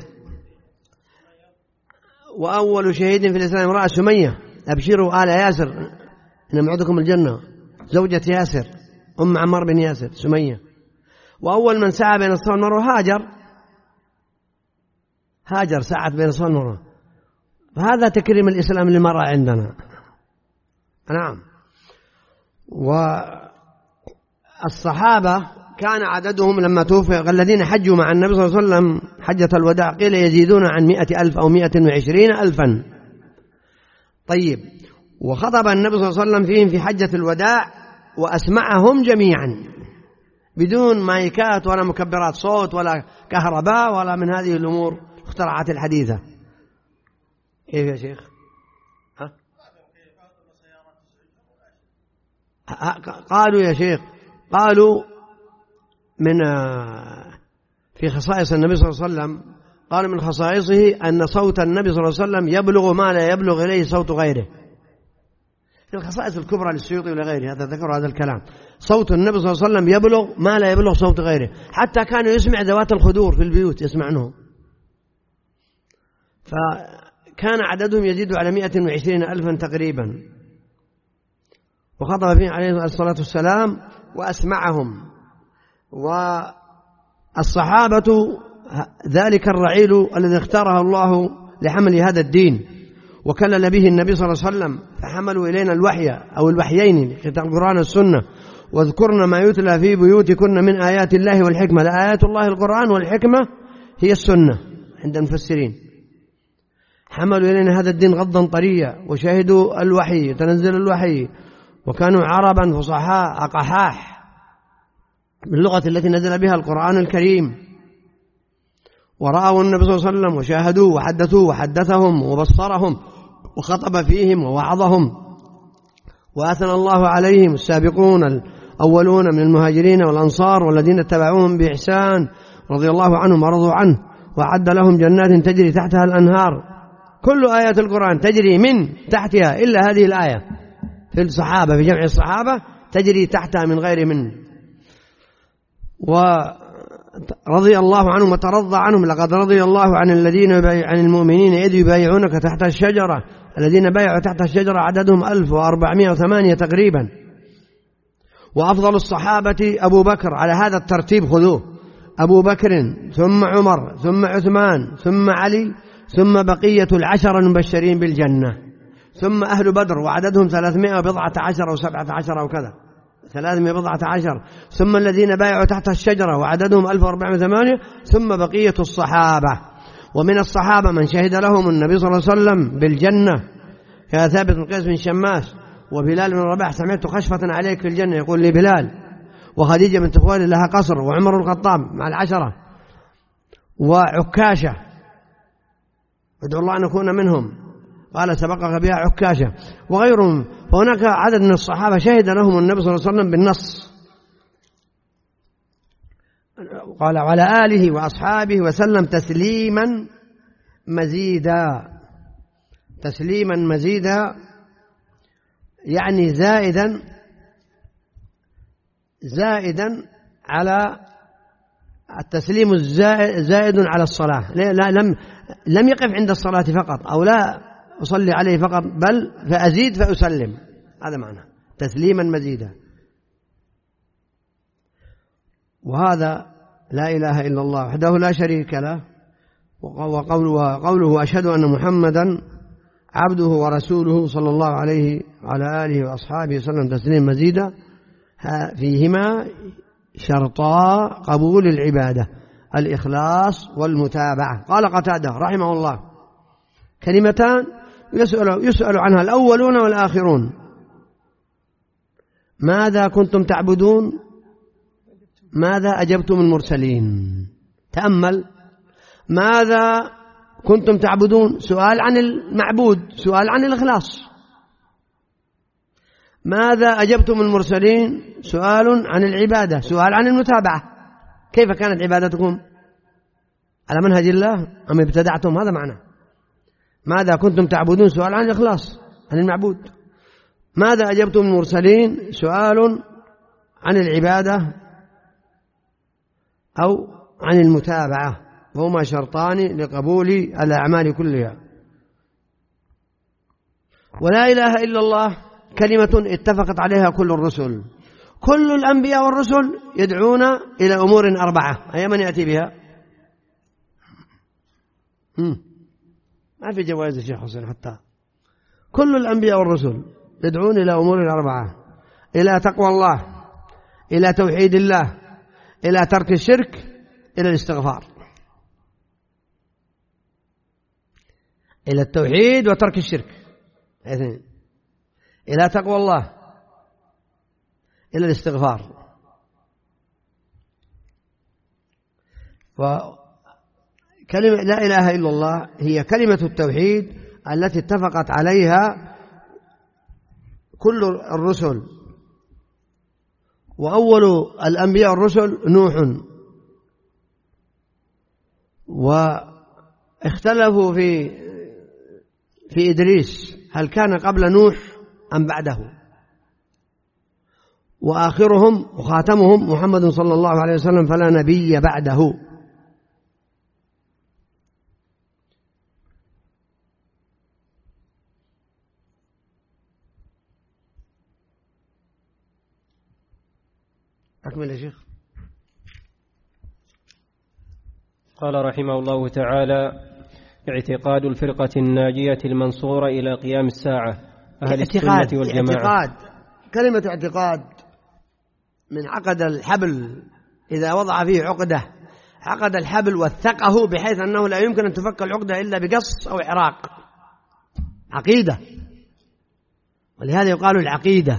وأول شهيد في الإسلام امرأة سمية. أبشروا آل ياسر إن موعدكم الجنة، زوجة ياسر أم عمار بن ياسر سمية. وأول من سعى بين الصفا والمروة هاجر، هاجر سعت بين الصفا والمروة. فهذا تكريم الإسلام للمرأة عندنا. نعم. والصحابة كان عددهم لما توفي الذين حجوا مع النبي صلى الله عليه وسلم حجة الوداع قيل يزيدون عن مئة ألف أو مئة وعشرين ألفا. طيب، وخطب النبي صلى الله عليه وسلم فيهم في حجة الوداع وأسمعهم جميعا بدون مايكات ولا مكبرات صوت ولا كهرباء ولا من هذه الأمور اختراعات الحديثة. كيف يا شيخ؟ ها؟ قالوا يا شيخ، قالوا من في خصائص النبي صلى الله عليه وسلم، قال من خصائصه أن صوت النبي صلى الله عليه وسلم يبلغ ما لا يبلغ إليه صوت غيره. في الخصائص الكبرى للسيوطي ولغيره هذا ذكر هذا الكلام. صوت النبي صلى الله عليه وسلم يبلغ ما لا يبلغ صوت غيره، حتى كانوا يسمع ذوات الخدور في البيوت يسمعنهم. فكان عددهم يزيد على مئة وعشرين ألفا تقريبا. وخطب فيه عليه الصلاة والسلام وأسمعهم. والصحابة ذلك الرعيل الذي اختاره الله لحمل هذا الدين وكلل به النبي صلى الله عليه وسلم، فحملوا إلينا الوحي أو الوحيين كتاب القرآن والسنة. واذكرن ما يتلى في بيوتكن من آيات الله والحكمة. لآيات الله القرآن والحكمة هي السنة عند المفسرين. حملوا إلينا هذا الدين غضا طريا وشاهدوا الوحي تنزل الوحي، وكانوا عربا فصحاء أقحاح باللغة التي نزل بها القرآن الكريم. ورأوا النبي صلى الله عليه وسلم وشاهدوه وحدثوه وحدثهم وبصرهم وخطب فيهم ووعظهم. وأثنى الله عليهم السابقون الأولون من المهاجرين والأنصار والذين اتبعوهم بإحسان رضي الله عنهم ورضوا عنه، وأعد لهم جنات تجري تحتها الأنهار. كل آيات القرآن تجري من تحتها إلا هذه الآية في الصحابة، في جمع الصحابة تجري تحتها من غير من. ورضي الله عنهم وترضى عنهم. لقد رضي الله عن الذين عن المؤمنين إذ يبايعونك تحت الشجرة. الذين بايعوا تحت الشجرة عددهم ألف وأربعمائة وثمانية تقريبا. وأفضل الصحابة أبو بكر على هذا الترتيب خذوه، أبو بكر ثم عمر ثم عثمان ثم علي ثم بقية العشر المبشرين بالجنة، ثم أهل بدر وعددهم ثلاثمائة وبضعة عشر أو سبعة عشر أو كذا ثلاثمائة بضعة عشر، ثم الذين بايعوا تحت الشجرة وعددهم ألف وأربعمائة وثمانية، ثم بقية الصحابة. ومن الصحابة من شهد لهم النبي صلى الله عليه وسلم بالجنة كثابت بن قيس بن شماس، وبلال بن رباح سمعت خشفة عليك في الجنة يقول لي بلال، وخديجة بنت خويلد لها قصر، وعمر بن الخطاب مع العشرة، وعكاشة ادعو الله أن نكون منهم قال سبقك بها عكاشة وغيرهم. فهناك عدد من الصحابة شهد لهم النبي صلى الله عليه وسلم بالنص، قال وعلى آله وأصحابه وسلم تسليما مزيدا. تسليما مزيدا يعني زائدا زائدا على التسليم زائد على الصلاة. لا لم لم يقف عند الصلاة فقط، أو لا أصلي عليه فقط، بل فأزيد فأسلم. هذا معنى تسليما مزيدا. وهذا لا إله إلا الله وحده لا شريك له، وقوله أشهد أن محمدا عبده ورسوله صلى الله عليه وعلى آله وأصحابه وسلم تسليما مزيدا، فيهما شرطا قبول العبادة الإخلاص والمتابعة. قال قتادة رحمه الله كلمتان يسأل, يسأل عنها الأولون والآخرون: ماذا كنتم تعبدون؟ ماذا أجبتم المرسلين؟ تأمل، ماذا كنتم تعبدون؟ سؤال عن المعبود، سؤال عن الإخلاص. ماذا أجبتم المرسلين؟ سؤال عن العبادة، سؤال عن المتابعة. كيف كانت عبادتكم؟ على منهج الله أم ابتدعتم؟ هذا معنى ماذا كنتم تعبدون، سؤال عن الإخلاص عن المعبود. ماذا أجبتم المرسلين؟ سؤال عن العبادة أو عن المتابعة، وهما شرطان لقبول الأعمال كلها. ولا إله إلا الله كلمة اتفقت عليها كل الرسل، كل الأنبياء والرسل يدعون إلى أمور أربعة. أي من يأتي بها؟ ما في جواز الشيخ حسين. حتى كل الأنبياء والرسل يدعون إلى أمور أربعة: إلى تقوى الله، إلى توحيد الله، إلى ترك الشرك، إلى الاستغفار. إلى التوحيد وترك الشرك، اثنين. إلى تقوى الله، إلى الاستغفار. وكلمة لا إله إلا الله هي كلمة التوحيد التي اتفقت عليها كل الرسل. وأول الأنبياء الرسل نوح، واختلفوا في في إدريس هل كان قبل نوح أم بعده. وآخرهم وخاتمهم محمد صلى الله عليه وسلم فلا نبي بعده. أكمل يا شيخ. قال رحمه الله تعالى: اعتقاد الفرقة الناجية المنصورة إلى قيام الساعة أهل السنة والجماعة. اعتقاد، كلمة اعتقاد من عقد الحبل، إذا وضع فيه عقدة عقد الحبل وثقه بحيث أنه لا يمكن أن تفك العقدة إلا بقص أو إحراق. عقيدة، ولهذا يقال العقيدة.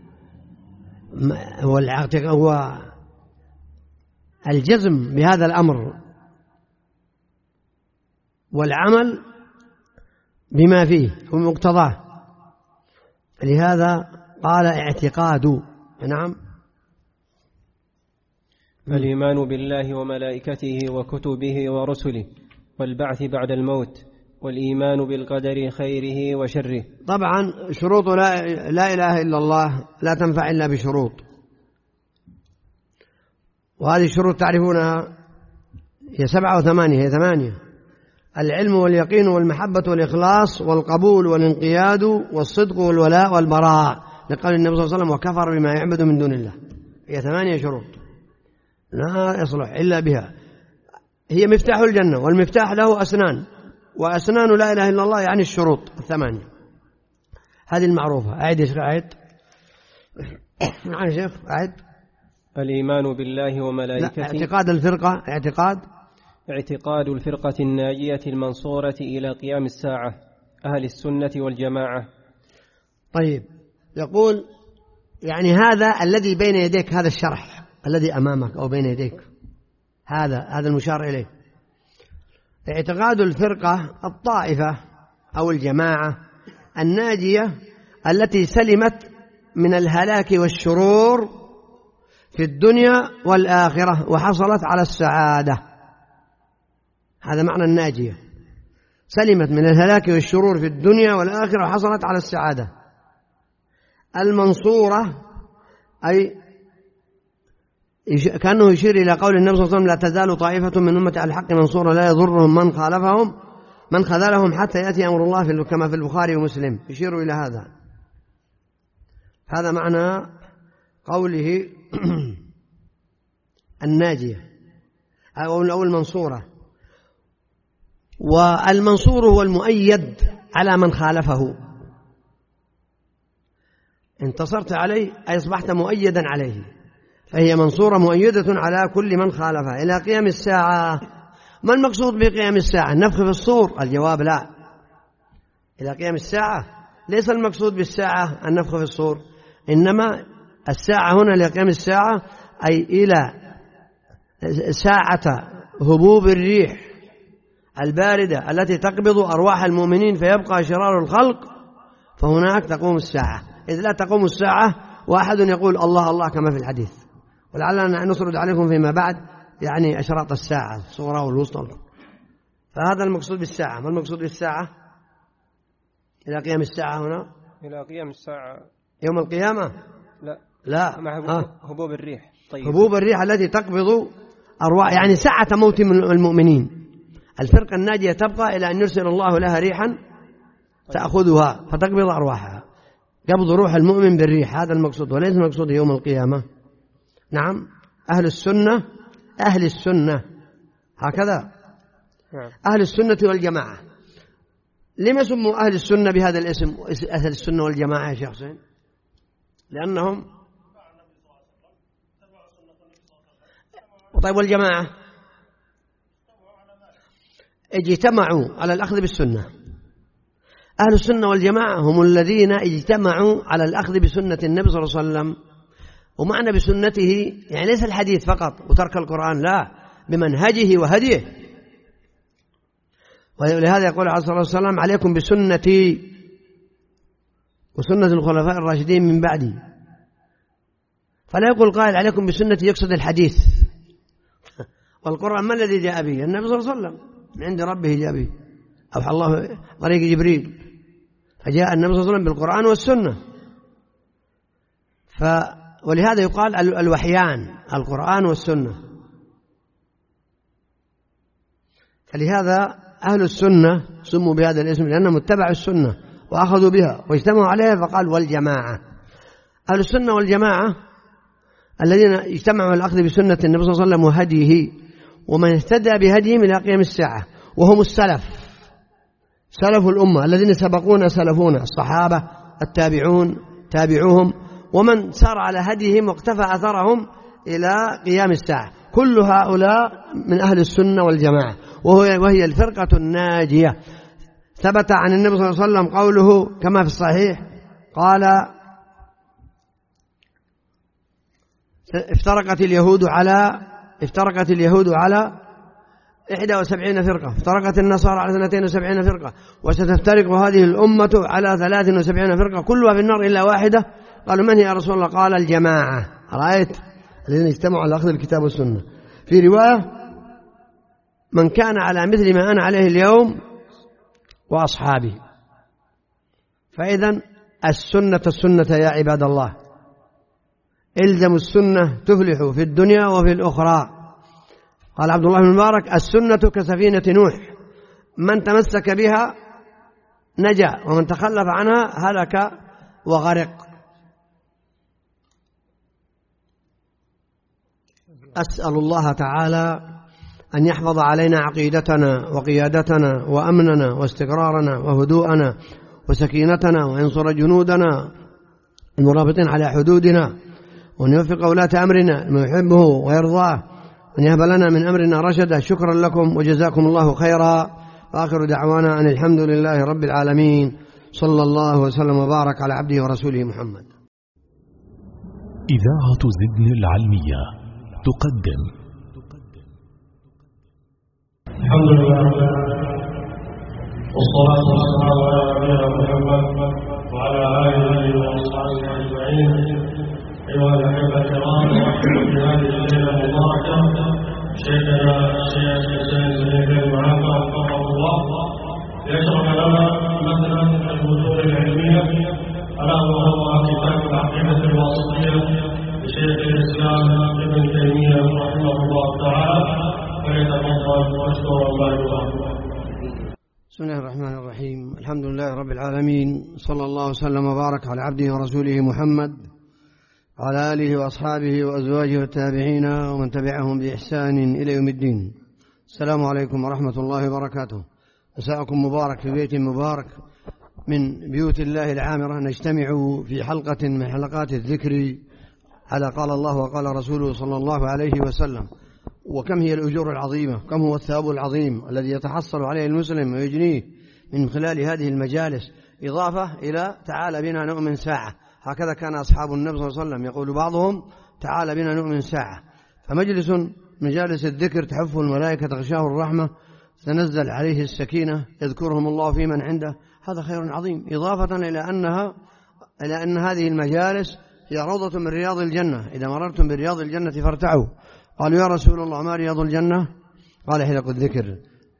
هو الجزم بهذا الأمر والعمل بما فيه ومقتضاه. لهذا قال اعتقاد. نعم. الإيمان بالله وملائكته وكتبه ورسله والبعث بعد الموت والإيمان بالقدر خيره وشره. طبعا شروط لا, لا إله إلا الله لا تنفع إلا بشروط، وهذه الشروط تعرفونها هي سبعة وثمانية. هي ثمانية: العلم واليقين والمحبة والإخلاص والقبول والانقياد والصدق والولاء والبراء، لقال النبي صلى الله عليه وسلم: وكفر بما يعبد من دون الله. هي ثمانية شروط لا يصلح إلا بها. هي مفتاح الجنة، والمفتاح له أسنان، وأسنان لا إله إلا الله يعني الشروط الثمانية. هذه المعروفة. أعيد يا شيخ، أعيد. نعم يا شيخ أعد. الإيمان بالله وملائكته. اعتقاد الفرقة اعتقاد اعتقاد الفرقة الناجية المنصورة إلى قيام الساعة أهل السنة والجماعة. طيب، يقول يعني هذا الذي بين يديك، هذا الشرح الذي أمامك أو بين يديك، هذا هذا المشار إليه. اعتقاد الفرقة الطائفة أو الجماعة الناجية التي سلمت من الهلاك والشرور في الدنيا والآخرة وحصلت على السعادة. هذا معنى الناجية، سلمت من الهلاك والشرور في الدنيا والآخرة وحصلت على السعادة. المنصورة أي كأنه يشير إلى قول النبي صلى الله عليه وسلم: لا تزال طائفة من أمة الحق منصورة لا يضرهم من خالفهم من خذلهم حتى يأتي أمر الله، في كما في البخاري ومسلم، يشير إلى هذا. هذا معنى قوله الناجية أو المنصورة. والمنصور هو المؤيد على من خالفه، انتصرت عليه أي أصبحت مؤيدا عليه، فهي منصورة مؤيدة على كل من خالفها إلى قيام الساعة. ما المقصود بقيام الساعة؟ النفخ في الصور؟ الجواب لا. إلى قيام الساعة ليس المقصود بالساعة النفخ في الصور، إنما الساعة هنا لقيام الساعة أي إلى ساعة هبوب الريح الباردة التي تقبض أرواح المؤمنين فيبقى شرار الخلق، فهناك تقوم الساعة. إذ لا تقوم الساعة واحد يقول الله الله كما في الحديث، ولعلنا نسرد عليكم فيما بعد يعني أشراط الساعة الصغرى والوسطى. فهذا المقصود بالساعة. ما المقصود بالساعة؟ إلى قيام الساعة هنا إلى قيام الساعة يوم القيامة؟ لا لا مع هبوب, آه. هبوب الريح. طيب. هبوب الريح التي تقبض أرواح، يعني ساعة موت من المؤمنين. الفرقة الناجية تبقى إلى أن يرسل الله لها ريحا تأخذها فتقبض أرواحها، قبض روح المؤمن بالريح، هذا المقصود، وليس المقصود يوم القيامة. نعم. أهل السنة أهل السنة هكذا أهل السنة والجماعة. لما سموا أهل السنة بهذا الاسم أهل السنة والجماعة يا شيخ حسين؟ لأنهم طيب والجماعة اجتمعوا على الأخذ بالسنة. أهل السنة والجماعة هم الذين اجتمعوا على الأخذ بسنة النبي صلى الله عليه وسلم، ومعنى بسنته يعني ليس الحديث فقط وترك القرآن، لا، بمنهجه وهديه. ولهذا يقول عليه الصلاة والسلام: عليكم بسنتي وسنة الخلفاء الراشدين من بعدي. فلا يقول قائل عليكم بسنتي يقصد الحديث، والقرآن ما الذي جاء به؟ النبي صلى الله عليه وسلم من عند ربه جاء به، أوحى الله طريق جبريل، فجاء النبي صلى الله عليه وسلم بالقرآن والسنة. ف ولهذا يقال الوحيان القرآن والسنة. فلهذا أهل السنة سموا بهذا الاسم لأنهم اتبعوا السنة وأخذوا بها واجتمعوا عليها، فقال والجماعة. أهل السنة والجماعة الذين اجتمعوا على الأخذ بسنة النبي صلى الله عليه وسلم وهديه ومن اهتدى بهديهم إلى قيام الساعة، وهم السلف، سلف الأمة الذين سبقونا سلفونا، الصحابة، التابعون، تابعوهم، ومن سار على هديهم واقتفى أثرهم إلى قيام الساعة. كل هؤلاء من أهل السنة والجماعة، وهي الفرقة الناجية. ثبت عن النبي صلى الله عليه وسلم قوله كما في الصحيح، قال: افترقت اليهود على افترقت اليهود على إحدى وسبعين فرقة، افترقت النصارى على اثنتين وسبعين فرقة، وستفترق هذه الأمة على ثلاث وسبعين فرقة كلها في النار إلا واحدة. قالوا: من هي يا رسول الله؟ قال: الجماعة. رأيت الذين اجتمعوا على أخذ الكتاب والسنة. في رواية: من كان على مثل ما أنا عليه اليوم وأصحابي. فإذن السنة السنة يا عباد الله، إلزموا السنة تفلحوا في الدنيا وفي الأخرى. قال عبد الله بن المبارك: السنة كسفينة نوح، من تمسك بها نجا ومن تخلف عنها هلك وغرق. أسأل الله تعالى أن يحفظ علينا عقيدتنا وقيادتنا وأمننا واستقرارنا وهدوءنا وسكينتنا، وينصر جنودنا المرابطين على حدودنا، وأن يوفق ولاة أمرنا ما يحبه ويرضاه، وأن يهب لنا من أمرنا رشدا. شكرا لكم وجزاكم الله خيرا، وآخر دعوانا أن الحمد لله رب العالمين، صلى الله وسلم وبارك على عبده ورسوله محمد. إذاعة زدن العلمية تقدم. الحمد لله والصلاة والسلام على نبينا محمد وعلى آله وأصحابه أجمعين. أيها الأحبة الكرام، في هذه الليلة المباركة شيخنا الشيخ حسين بن المعافى وفقه الله يشرح لنا مثلا المتون العلمية ألا وهو كتاب العقيدة الواسطية لشيخ الإسلام ابن تيمية رحمه الله تعالى، فليتفضل مشكورا ماجورا. بسم الله الرحمن الرحيم. الحمد لله رب العالمين، صلى الله وسلم وبارك على عبده ورسوله محمد وعلى آله وأصحابه وأزواجه والتابعين ومن تبعهم بإحسان إلى يوم الدين. السلام عليكم ورحمة الله وبركاته. مساءكم مبارك في بيت مبارك من بيوت الله العامرة، نجتمع في حلقة من حلقات الذكر على قال الله وقال رسوله صلى الله عليه وسلم. وكم هي الأجور العظيمة، كم هو الثواب العظيم الذي يتحصل عليه المسلم ويجنيه من خلال هذه المجالس، إضافة إلى تعال بنا نؤمن ساعة. هكذا كان أصحاب النبي صلى الله عليه وسلم يقول بعضهم تعال بنا نؤمن ساعة. فمجلس مجالس الذكر تحفه الملائكة تغشاه الرحمة تنزل عليه السكينة يذكرهم الله في من عنده، هذا خير عظيم. إضافة إلى أنها إلى أن هذه المجالس هي روضة من رياض الجنة، إذا مررتم برياض الجنة فارتعوا. قالوا يا رسول الله ما رياض الجنة؟ قال حلق الذكر.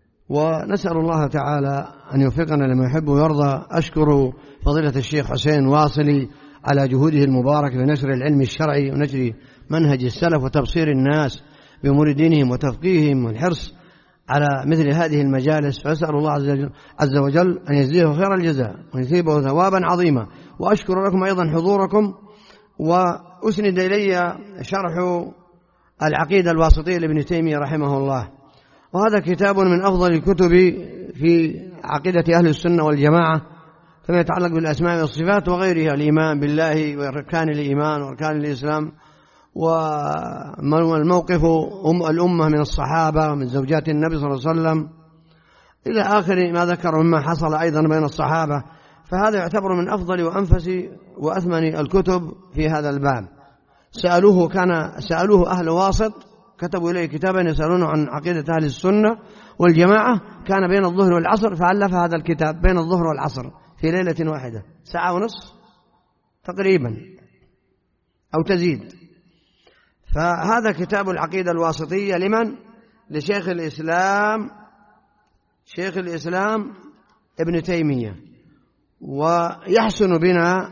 ونسأل الله تعالى أن يوفقنا لما يحب ويرضى. أشكر فضيلة الشيخ حسين واصلي على جهوده المباركة في نشر العلم الشرعي ونشر منهج السلف وتبصير الناس بأمور دينهم وتفقيههم والحرص على مثل هذه المجالس. فأسأل الله عز وجل أن يجزيه خير الجزاء ويثيبه ثوابا عظيما. وأشكر لكم أيضا حضوركم. وأسند إلي شرح العقيدة الواسطية لابن تيمية رحمه الله، وهذا كتاب من أفضل الكتب في عقيدة أهل السنة والجماعة فيما يتعلق بالأسماء والصفات وغيرها، الإيمان بالله وأركان الإيمان وأركان الإسلام، والموقف الأمة من الصحابة ومن زوجات النبي صلى الله عليه وسلم إلى آخر ما ذكر مما حصل أيضا بين الصحابة. فهذا يعتبر من أفضل وأنفس وأثمن الكتب في هذا الباب. سألوه كان سألوه أهل واسط، كتبوا إليه كتابا يسألونه عن عقيدة أهل السنة والجماعة، كان بين الظهر والعصر، فألف هذا الكتاب بين الظهر والعصر في ليلة واحدة، ساعة ونصف تقريبا أو تزيد. فهذا كتاب العقيدة الواسطية لمن؟ لشيخ الإسلام شيخ الإسلام ابن تيمية. ويحسن بنا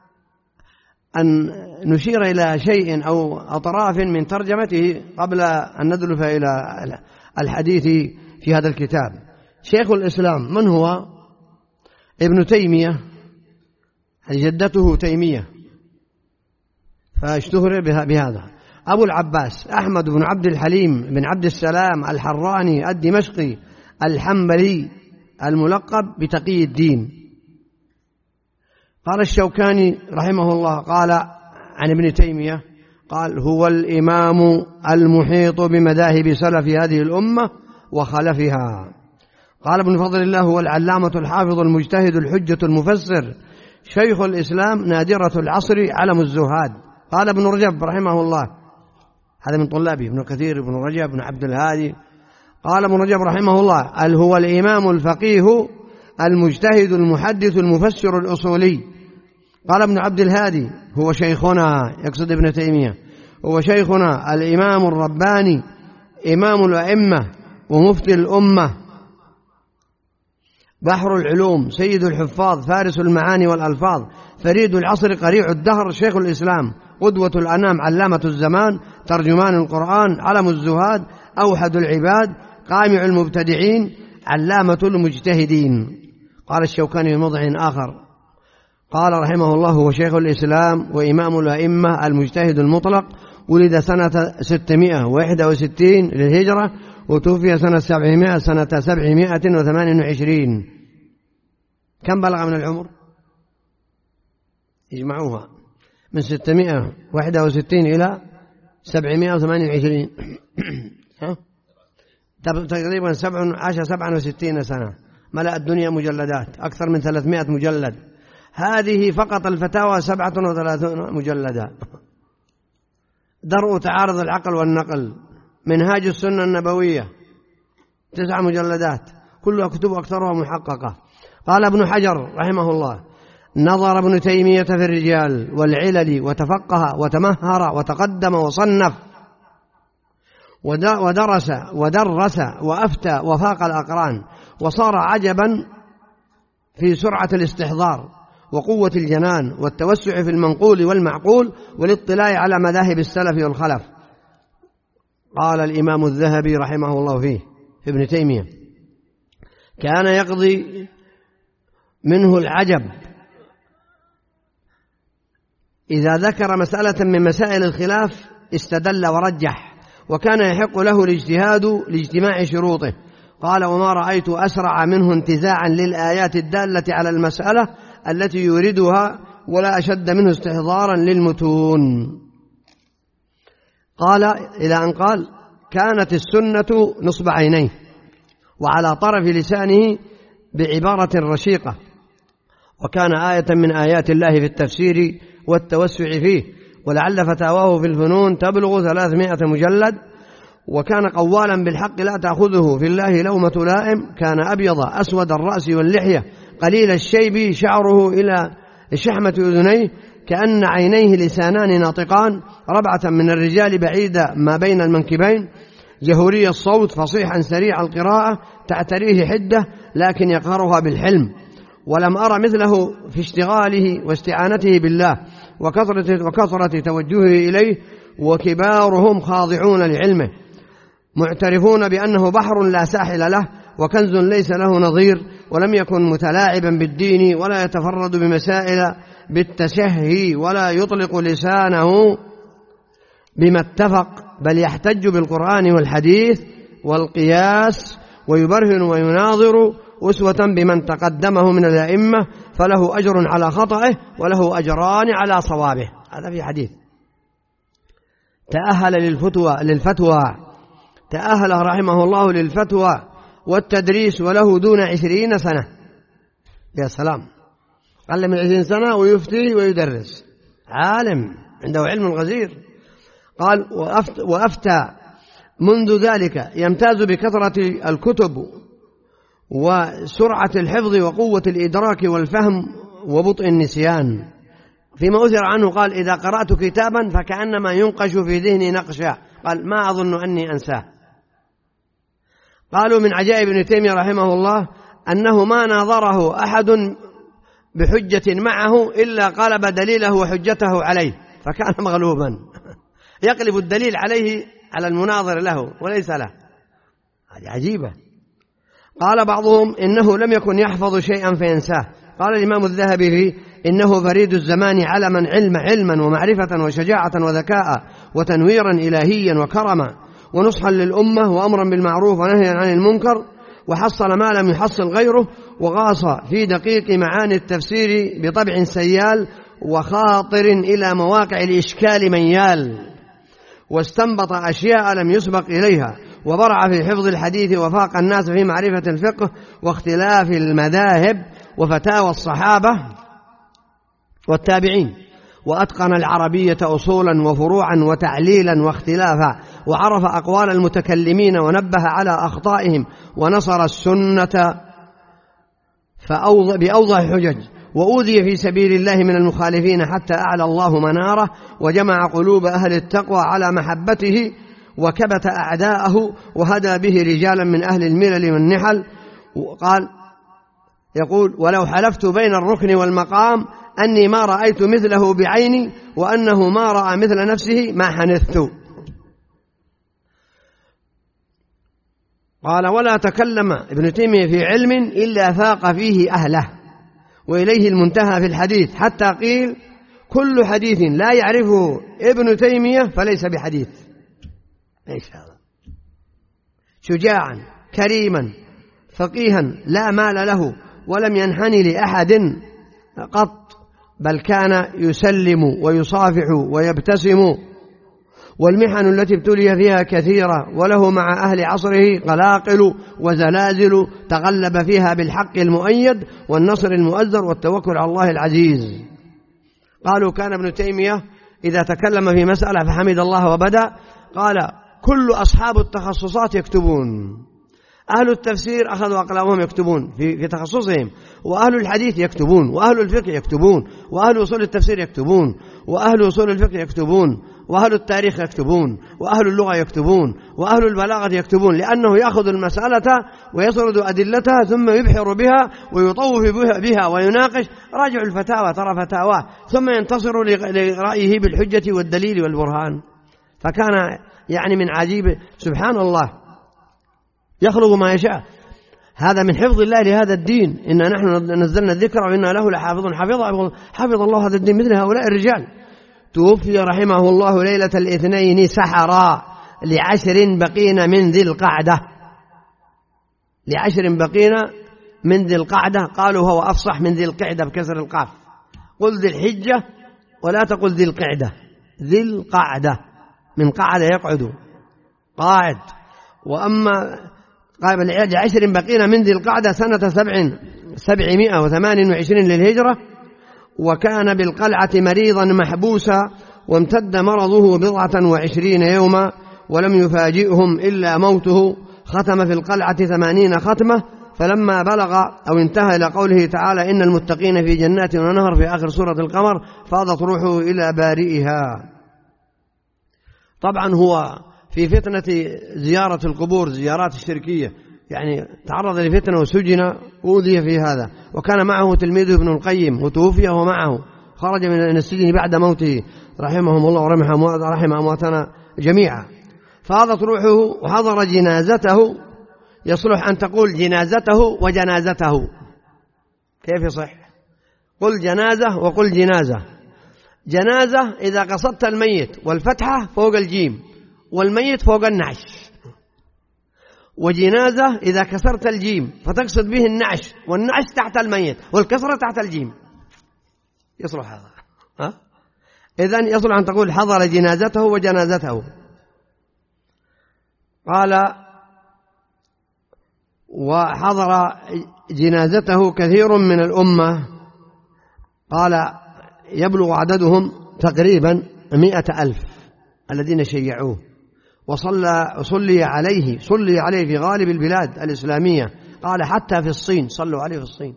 أن نشير إلى شيء أو أطراف من ترجمته قبل أن ندلف إلى الحديث في هذا الكتاب. شيخ الإسلام من هو؟ ابن تيمية، جدته تيمية فاشتهر بهذا. أبو العباس أحمد بن عبد الحليم بن عبد السلام الحراني الدمشقي الحنبلي الملقب بتقي الدين. قال الشوكاني رحمه الله قال عن ابن تيمية قال هو الإمام المحيط بمذاهب سلف هذه الأمة وخلفها. قال ابن فضل الله هو العلامة الحافظ المجتهد الحجة المفسر شيخ الإسلام نادرة العصر علم الزهاد. قال ابن رجب رحمه الله، هذا من طلابه ابن كثير ابن رجب ابن عبد الهادي، قال ابن رجب رحمه الله قال هو الإمام الفقيه المجتهد المحدث المفسر الأصولي. قال ابن عبد الهادي هو شيخنا، يقصد ابن تيمية، هو شيخنا الإمام الرباني إمام الأئمة ومفتي الأمة بحر العلوم سيد الحفاظ فارس المعاني والألفاظ فريد العصر قريع الدهر شيخ الإسلام قدوة الأنام علامة الزمان ترجمان القرآن علم الزهاد أوحد العباد قامع المبتدعين علامة المجتهدين. قال الشوكاني في موضع آخر قال رحمه الله هو شيخ الإسلام وإمام الأئمة المجتهد المطلق، ولد سنة ستمائة وواحد وستين للهجرة وتوفي سنة سبعمائة سنة سبعمائة وثمان وعشرين. كم بلغ من العمر؟ اجمعوها. من ستمائة وواحد وستين إلى سبعمائة وثمانية وعشرين تقريبا عاش سبعة وستين سنة، ملأ الدنيا مجلدات، أكثر من ثلاثمائة مجلد. هذه فقط الفتاوى سبعة وثلاثون مجلدا. درء تعارض العقل والنقل، منهاج السنة النبوية تسع مجلدات، كلها كتب أكثرها محققة. قال ابن حجر رحمه الله: نظر ابن تيمية في الرجال والعلل وتفقه وتمهر وتقدم وصنف ودرس ودرس وأفتى وفاق الأقران، وصار عجبا في سرعة الاستحضار وقوة الجنان والتوسع في المنقول والمعقول والاطلاع على مذاهب السلف والخلف. قال الإمام الذهبي رحمه الله فيه في ابن تيمية: كان يقضي منه العجب إذا ذكر مسألة من مسائل الخلاف استدل ورجح، وكان يحق له الاجتهاد لاجتماع شروطه. قال: وما رأيت أسرع منه انتزاعا للآيات الدالة على المسألة التي يوردها، ولا أشد منه استحضارا للمتون. قال إلى أن قال: كانت السنة نصب عينيه وعلى طرف لسانه بعبارة رشيقة، وكان آية من آيات الله في التفسير والتوسع فيه، ولعل فتاواه في الفنون تبلغ ثلاثمائة مجلد. وكان قوالا بالحق لا تأخذه في الله لومة لائم، كان أبيض أسود الرأس واللحية، قليل الشيب، شعره إلى شحمة أذنيه، كأن عينيه لسانان ناطقان، ربعة من الرجال بعيدة ما بين المنكبين، جهوري الصوت، فصيحا سريع القراءة، تعتريه حدة لكن يقهرها بالحلم. ولم أرى مثله في اشتغاله واستعانته بالله وكثرة, وكثرة توجهه إليه، وكبارهم خاضعون لعلمه معترفون بأنه بحر لا ساحل له وكنز ليس له نظير، ولم يكن متلاعبا بالدين ولا يتفرد بمسائل بالتشهي ولا يطلق لسانه بما اتفق، بل يحتج بالقرآن والحديث والقياس ويبرهن ويناظر، أسوة بمن تقدمه من الأئمة، فله أجر على خطئه وله أجران على صوابه. هذا في حديث. تأهل للفتوى للفتوى تأهل رحمه الله للفتوى والتدريس وله دون عشرين سنة. يا سلام، قل من عشرين سنة ويفتي ويدرس، عالم عنده علم غزير. قال: وأفتى منذ ذلك، يمتاز بكثرة الكتب وسرعة الحفظ وقوة الإدراك والفهم وبطء النسيان. فيما أثر عنه قال: إذا قرأت كتابا فكأنما ينقش في ذهني نقشا، قال: ما أظن أني أنساه. قالوا من عجائب ابن تيمية رحمه الله أنه ما ناظره أحد بحجة معه إلا قلب دليله وحجته عليه، فكان مغلوبا يقلب الدليل عليه على المناظر له وليس له. هذه عجيبة. قال بعضهم إنه لم يكن يحفظ شيئا فينساه. قال الإمام الذهبي فيه: إنه فريد الزمان علما علما علما ومعرفة وشجاعة وذكاء وتنويرا إلهيا وكرما ونصحا للأمة وأمرا بالمعروف ونهيا عن المنكر، وحصل ما لم يحصل غيره، وغاص في دقيق معاني التفسير بطبع سيال وخاطر إلى مواقع الإشكال ميال، واستنبط أشياء لم يسبق إليها، وبرع في حفظ الحديث وفاق الناس في معرفة الفقه واختلاف المذاهب وفتاوى الصحابة والتابعين، وأتقن العربية أصولا وفروعا وتعليلا واختلافا، وعرف أقوال المتكلمين ونبه على أخطائهم، ونصر السنة بأوضح حجج، وأوذي في سبيل الله من المخالفين حتى أعلى الله مناره، وجمع قلوب أهل التقوى على محبته، وكبت أعداءه، وهدى به رجالا من أهل الملل والنحل. وقال يقول: ولو حلفت بين الركن والمقام أني ما رأيت مثله بعيني، وأنه ما رأى مثل نفسه ما حنثت. قال: ولا تكلم ابن تيمية في علم إلا فاق فيه أهله، وإليه المنتهى في الحديث، حتى قيل: كل حديث لا يعرفه ابن تيمية فليس بحديث. إيش هذا؟ شجاعا كريما فقيها لا مال له ولم ينحني لأحد قط، بل كان يسلم ويصافح ويبتسم، والمحن التي ابتلي فيها كثيرة، وله مع أهل عصره قلاقل وزلازل تغلب فيها بالحق المؤيد والنصر المؤزر والتوكل على الله العزيز. قالوا كان ابن تيمية إذا تكلم في مسألة فحمد الله وبدأ قال كل أصحاب التخصصات يكتبون، أهل التفسير أخذوا أقلامهم يكتبون في تخصصهم، وأهل الحديث يكتبون، وأهل الفقه يكتبون، وأهل أصول التفسير يكتبون، وأهل أصول الفقه يكتبون، وأهل التاريخ يكتبون، وأهل اللغة يكتبون، وأهل البلاغة يكتبون، لأنه يأخذ المسألة ويسرد أدلتها ثم يبحر بها ويطوف بها ويناقش. راجع الفتاوى ترى فتاواه، ثم ينتصر لرأيه بالحجة والدليل والبرهان. فكان يعني من عجيب سبحان الله يخلق ما يشاء. هذا من حفظ الله لهذا الدين، إنا نحن نزلنا الذكر وإنا له لحافظ. حفظ حفظ الله هذا الدين مثل هؤلاء الرجال. توفي رحمه الله ليلة الاثنين سحرا لعشر بقين من ذي القعدة، لعشر بقين من ذي القعدة. قالوا هو أفصح من ذي القعدة بكسر القاف، قل ذي الحجة ولا تقل ذي القعدة، ذي القعدة من قعد يقعد قاعد. وأما قال لعشر بقين من ذي القعدة سنة سبع سبعمائة وثمان وعشرين للهجرة، وكان بالقلعة مريضا محبوسا، وامتد مرضه بضعة وعشرين يوما ولم يفاجئهم إلا موته. ختم في القلعة ثمانين ختمة، فلما بلغ أو انتهى إلى قوله تعالى إن المتقين في جنات ونهر في آخر سورة القمر فاضت روحه إلى بارئها. طبعا هو في فتنة زيارة القبور، زيارات الشركية، يعني تعرض لفتنة وسجن وأوذي في هذا، وكان معه تلميذه ابن القيم وتوفي وهو معه، خرج من السجن بعد موته رحمهم الله ورحم أمواتنا جميعا. فاضت روحه وحضر جنازته. يصلح أن تقول جنازته وجنازته، كيف يصح؟ قل جنازة وقل جنازة. جنازة إذا قصدت الميت والفتحة فوق الجيم والميت فوق النعش، وجنازة إذا كسرت الجيم فتقصد به النعش والنعش تحت الميت والكسرة تحت الجيم. يصلح هذا ها؟ إذن يصلح أن تقول حضر جنازته وجنازته. قال وحضر جنازته كثير من الأمة، قال يبلغ عددهم تقريبا مئة ألف الذين شيعوه، وصلى صلي عليه صلي عليه في غالب البلاد الإسلامية، قال حتى في الصين صلوا عليه في الصين.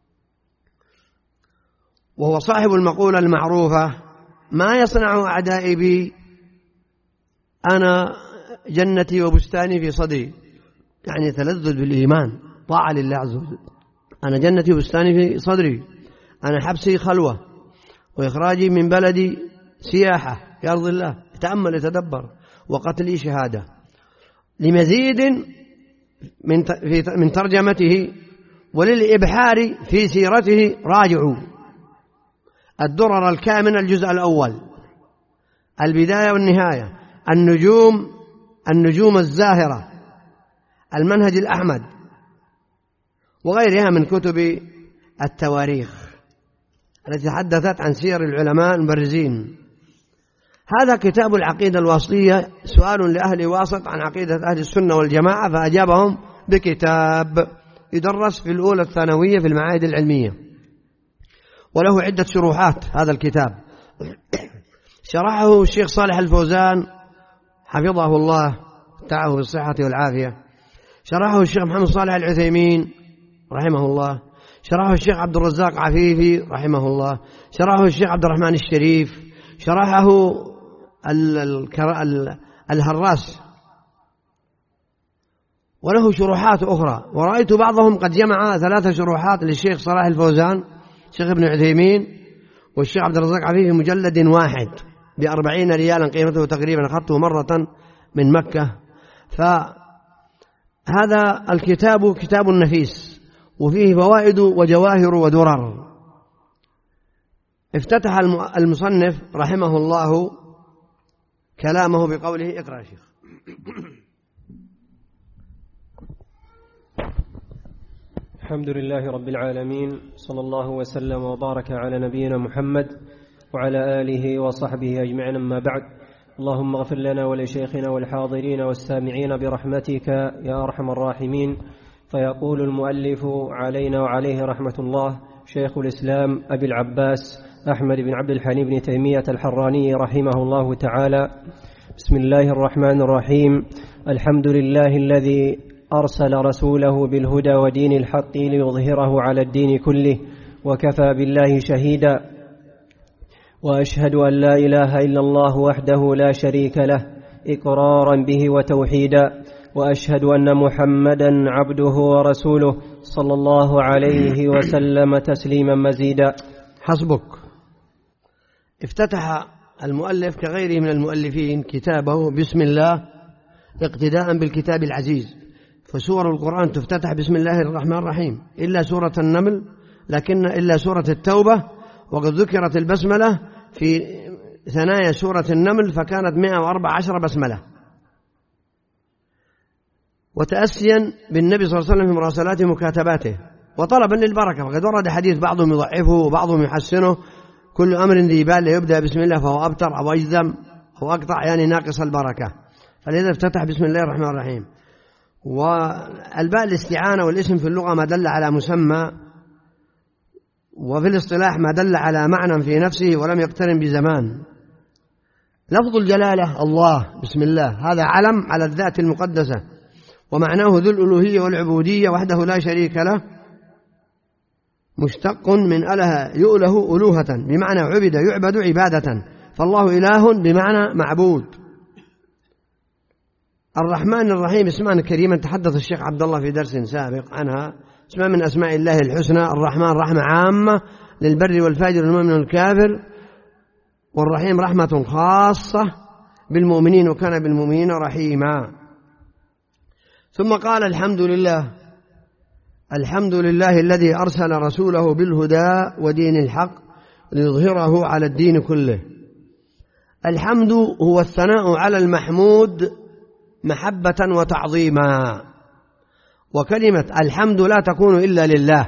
وهو صاحب المقولة المعروفة ما يصنع أعدائي بي أنا جنتي وبستاني في صدري، يعني تلذذ بالإيمان طاعة لله عز وجل. أنا جنتي وبستاني في صدري، أنا حبسي خلوة وإخراجي من بلدي سياحة في أرض الله، تأمل يتدبر، وقتلي شهادة. لمزيد من من ترجمته وللإبحار في سيرته راجعوا الدرر الكامنة الجزء الأول، البداية والنهاية، النجوم النجوم الزاهرة، المنهج الأحمد، وغيرها من كتب التواريخ التي تحدثت عن سير العلماء المبرزين. هذا كتاب العقيدة الواسطية، سؤال لأهل واسط عن عقيدة أهل السنة والجماعة، فأجابهم بكتاب يدرس في الأولى الثانوية في المعاهد العلمية، وله عدة شروحات. هذا الكتاب شرحه الشيخ صالح الفوزان حفظه الله تعاه بالصحة والعافية، شرحه الشيخ محمد صالح العثيمين رحمه الله، شرحه الشيخ عبد الرزاق عفيفي رحمه الله، شرحه الشيخ عبد الرحمن الشريف، شرحه الهراس، وله شروحات أخرى. ورأيت بعضهم قد جمع ثلاثة شروحات للشيخ صلاح الفوزان، الشيخ ابن عثيمين، والشيخ عبد الرزاق عفيفي مجلد واحد بأربعين ريالا قيمته تقريبا، أخذته مرة من مكة. فهذا الكتاب كتاب نفيس وفيه فوائد وجواهر ودرر. افتتح المصنف رحمه الله كلامه بقوله اقرأ يا شيخ. الحمد لله رب العالمين، صلى الله وسلم وبارك على نبينا محمد وعلى آله وصحبه أجمعين، أما بعد. اللهم اغفر لنا ولشيخنا والحاضرين والسامعين برحمتك يا أرحم الراحمين. فيقول المؤلف علينا وعليه رحمة الله شيخ الإسلام أبي العباس أحمد بن عبد الحليم بن تيمية الحراني رحمه الله تعالى: بسم الله الرحمن الرحيم. الحمد لله الذي أرسل رسوله بالهدى ودين الحق ليظهره على الدين كله، وكفى بالله شهيدا. وأشهد أن لا إله إلا الله وحده لا شريك له إقرارا به وتوحيدا، وأشهد أن محمدا عبده ورسوله صلى الله عليه وسلم تسليما مزيدا. حسبك. افتتح المؤلف كغيره من المؤلفين كتابه بسم الله اقتداء بالكتاب العزيز، فسور القرآن تفتتح بسم الله الرحمن الرحيم إلا سورة النمل، لكن إلا سورة التوبة، وقد ذكرت البسملة في ثنايا سورة النمل فكانت مئة وأربع عشر بسملة. وتأسيا بالنبي صلى الله عليه وسلم في مراسلات مكاتباته وطلبا للبركة، وقد ورد حديث بعضهم يضعفه وبعضهم يحسنه: كل أمر ذي بال يبدأ بسم الله فهو أبتر أو أجذم أو أقطع، يعني ناقص البركة، فلذا افتتح بسم الله الرحمن الرحيم. والباء الاستعانة والاسم في اللغة ما دل على مسمى، وفي الاصطلاح ما دل على معنى في نفسه ولم يقترن بزمان. لفظ الجلالة الله بسم الله هذا علم على الذات المقدسة، ومعناه ذو الألوهية والعبودية وحده لا شريك له، مشتق من أله يؤله ألوهة بمعنى عبد يعبد عبادة، فالله إله بمعنى معبود. الرحمن الرحيم اسمان كريما تحدث الشيخ عبد الله في درس سابق عنها، اسمان من أسماء الله الحسنى. الرحمن رحمة عامة للبر والفاجر والمؤمن والكافر، والرحيم رحمة خاصة بالمؤمنين وكان بالمؤمنين رحيما. ثم قال: الحمد لله الحمد لله الذي أرسل رسوله بالهدى ودين الحق ليظهره على الدين كله. الحمد هو الثناء على المحمود محبة وتعظيما، وكلمة الحمد لا تكون إلا لله.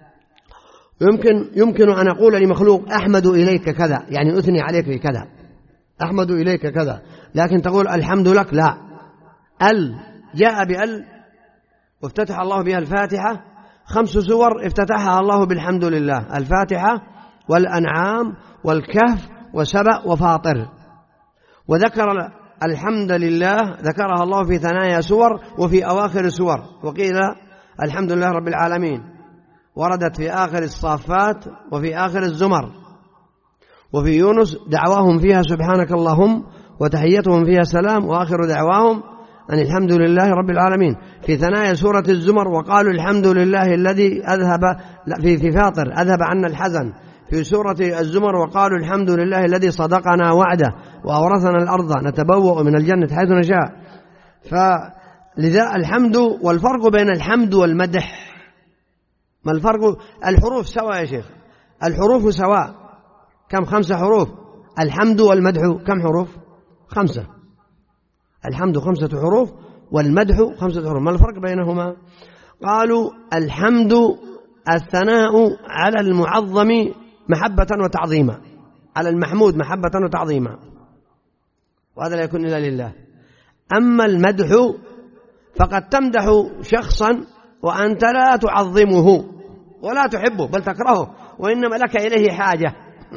يمكن يمكن أن أقول لمخلوق أحمد إليك كذا، يعني أثني عليك كذا، أحمد إليك كذا، لكن تقول الحمد لك لا. ال جاء بال وافتتح الله بها الفاتحة، خمس سور افتتحها الله بالحمد لله: الفاتحة والأنعام والكهف وسبأ وفاطر. وذكر الحمد لله ذكرها الله في ثنايا سور وفي أواخر سور، وقيل الحمد لله رب العالمين، وردت في آخر الصافات وفي آخر الزمر، وفي يونس دعواهم فيها سبحانك اللهم وتحيتهم فيها سلام وآخر دعواهم أن الحمد لله رب العالمين. في ثنايا سورة الزمر وقالوا الحمد لله الذي أذهب في في فاطر أذهب عنا الحزن. في سورة الزمر وقالوا الحمد لله الذي صدقنا وعده وأورثنا الأرض نتبوأ من الجنة حيث نشاء. فلذا الحمد. والفرق بين الحمد والمدح ما الفرق؟ الحروف سواء يا شيخ، الحروف سواء. كم؟ خمسة حروف. الحمد والمدح كم حروف؟ خمسة. الحمد خمسة حروف والمدح خمسة حروف. ما الفرق بينهما؟ قالوا الحمد الثناء على المعظم محبة وتعظيما، على المحمود محبة وتعظيما، وهذا لا يكون إلا لله. أما المدح فقد تمدح شخصا وأنت لا تعظمه ولا تحبه بل تكرهه، وإنما لك إليه حاجة.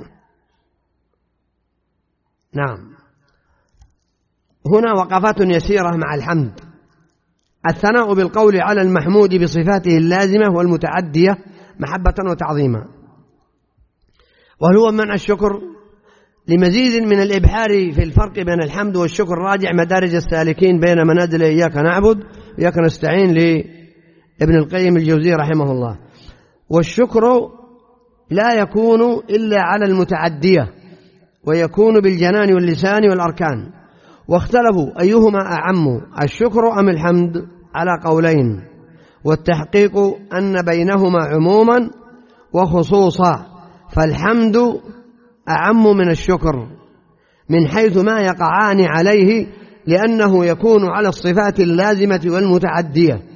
نعم. هنا وقفات يسيرة مع الحمد. الثناء بالقول على المحمود بصفاته اللازمة والمتعدية محبة وتعظيما. وهل هو معنى الشكر؟ لمزيد من الإبحار في الفرق بين الحمد والشكر راجع مدارج السالكين بين منازل إياك نعبد وإياك نستعين لابن القيم الجوزي رحمه الله. والشكر لا يكون إلا على المتعدية، ويكون بالجنان واللسان والأركان. واختلفوا أيهما أعم، الشكر أم الحمد، على قولين، والتحقيق أن بينهما عموما وخصوصا، فالحمد أعم من الشكر من حيث ما يقعان عليه، لأنه يكون على الصفات اللازمة والمتعدية.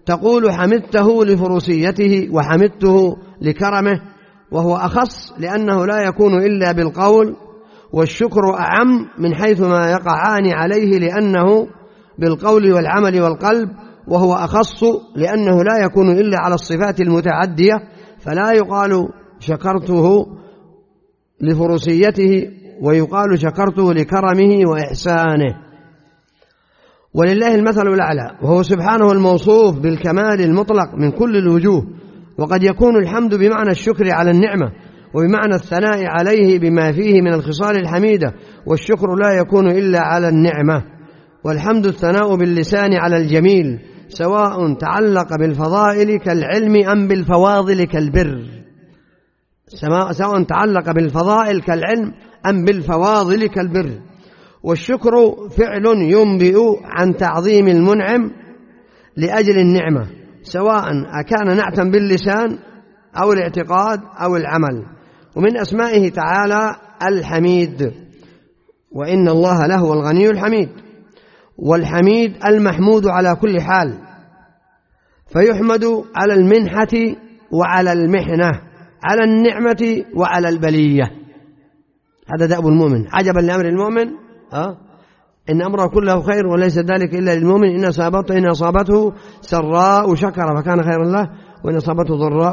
تقول حمدته لفروسيته وحمدته لكرمه، وهو أخص لأنه لا يكون إلا بالقول، والشكر أعم من حيث ما يقعان عليه لأنه بالقول والعمل والقلب، وهو أخص لأنه لا يكون إلا على الصفات المتعدية، فلا يقال شكرته لفروسيته ويقال شكرته لكرمه وإحسانه. ولله المثل الأعلى، وهو سبحانه الموصوف بالكمال المطلق من كل الوجوه، وقد يكون الحمد بمعنى الشكر على النعمة وبمعنى الثناء عليه بما فيه من الخصال الحميدة، والشكر لا يكون إلا على النعمة. والحمد الثناء باللسان على الجميل، سواء تعلق بالفضائل كالعلم أم بالفواضل كالبر، سواء تعلق بالفضائل كالعلم أم بالفواضل كالبر. والشكر فعل ينبئ عن تعظيم المنعم لأجل النعمة، سواء أكان نعتا باللسان أو الاعتقاد أو العمل. ومن أسمائه تعالى الحميد، وإن الله لهو الغني الحميد. والحميد المحمود على كل حال، فيحمد على المنحة وعلى المحنة، على النعمة وعلى البلية. هذا دأب المؤمن. عجبا لأمر المؤمن أه؟ إن أمره كله خير وليس ذلك إلا للمؤمن. إن أصابته إن أصابته سراء شكر فكان خيرا له، وإن أصابته ضراء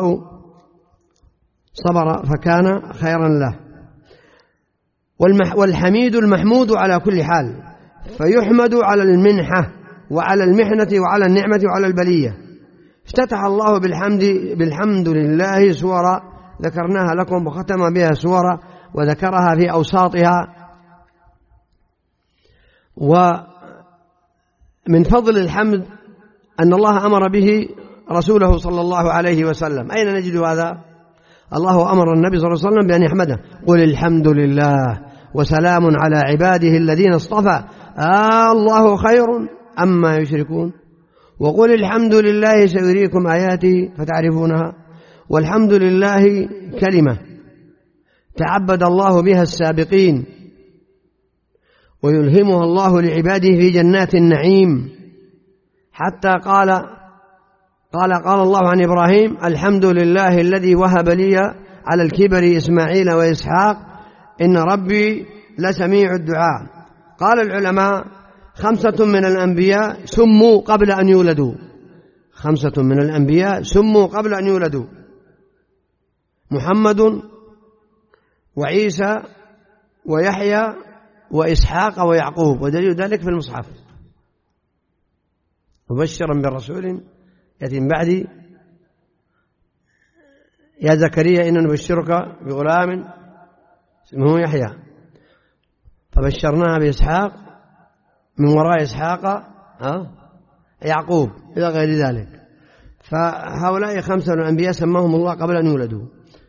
صبر فكان خيرا له. والحميد المحمود على كل حال، فيحمد على المنحة وعلى المحنة وعلى النعمة وعلى البلية. افتتح الله بالحمد بالحمد لله سورة ذكرناها لكم، وختم بها سورة وذكرها في أوساطها. ومن فضل الحمد أن الله أمر به رسوله صلى الله عليه وسلم. أين نجد هذا؟ الله أمر النبي صلى الله عليه وسلم بأن يحمده: قل الحمد لله وسلام على عباده الذين اصطفى آه الله خير أما يشركون. وقل الحمد لله سيريكم آياته فتعرفونها. والحمد لله كلمة تعبد الله بها السابقين، ويلهمها الله لعباده في جنات النعيم، حتى قال قال قال الله عن إبراهيم: الحمد لله الذي وهب لي على الكبر إسماعيل وإسحاق إن ربي لسميع الدعاء. قال العلماء: خمسة من الأنبياء سموا قبل أن يولدوا، خمسة من الأنبياء سموا قبل أن يولدوا: محمد وعيسى ويحيى وإسحاق ويعقوب، ودليل ذلك في المصحف: مبشرا برسول يأتي من بعدي يا زكريا إننا نبشرك بغلام اسمه يحيى، فبشرناها بإسحاق، من وراء إسحاق أه؟ يعقوب، إلى غير ذلك. فهؤلاء خمسة الأنبياء سماهم الله قبل أن يولدوا.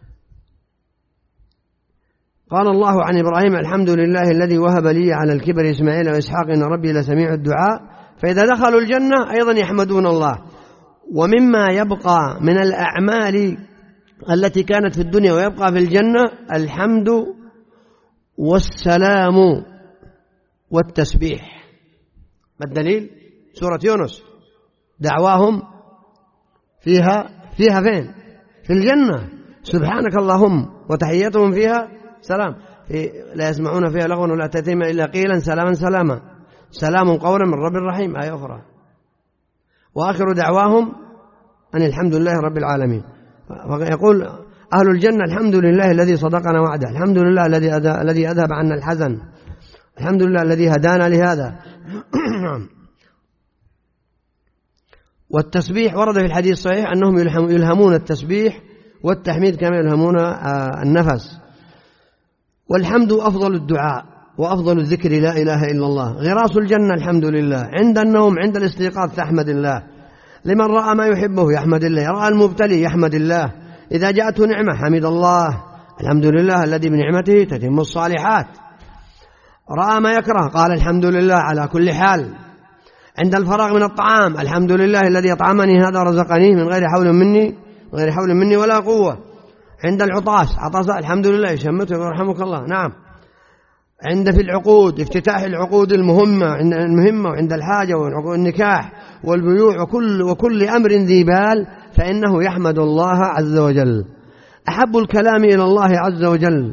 قال الله عن إبراهيم: الحمد لله الذي وهب لي على الكبر إسماعيل وإسحاق إن ربي لسميع الدعاء. فإذا دخلوا الجنة أيضا يحمدون الله. ومما يبقى من الأعمال التي كانت في الدنيا ويبقى في الجنة الحمد والسلام والتسبيح. ما الدليل؟ سورة يونس: دعواهم فيها فيها فين؟ في الجنة، سبحانك اللهم، وتحياتهم فيها سلام، في لا يسمعون فيها لغوا ولا تأثيما إلا قيلا سلاما سلاما، سلام قولا من رب رحيم. آية أخرى: وآخر دعواهم أن الحمد لله رب العالمين. فيقول أهل الجنة: الحمد لله الذي صدقنا وعده، الحمد لله الذي الذي أذهب عنا الحزن، الحمد لله الذي هدانا لهذا. والتسبيح ورد في الحديث الصحيح أنهم يلهمون التسبيح والتحميد كما يلهمون النفس. والحمد أفضل الدعاء وأفضل الذكر لا إله إلا الله. غراس الجنة الحمد لله، عند النوم، عند الاستيقاظ تحمد الله، لمن رأى ما يحبه يحمد الله، رأى المبتلي يحمد الله، إذا جاءته نعمة حمد الله، الحمد لله الذي بنعمته تتم الصالحات. رأى ما يكره قال الحمد لله على كل حال. عند الفراغ من الطعام: الحمد لله الذي أطعمني هذا رزقني من غير حول مني غير حول مني ولا قوة. عند العطاس عطاس: الحمد لله يشمته ويرحمك الله. نعم. عند في العقود، افتتاح العقود المهمة المهمة وعند الحاجة والنكاح والبيوع وكل, وكل أمر ذي بال فإنه يحمد الله عز وجل. أحب الكلام إلى الله عز وجل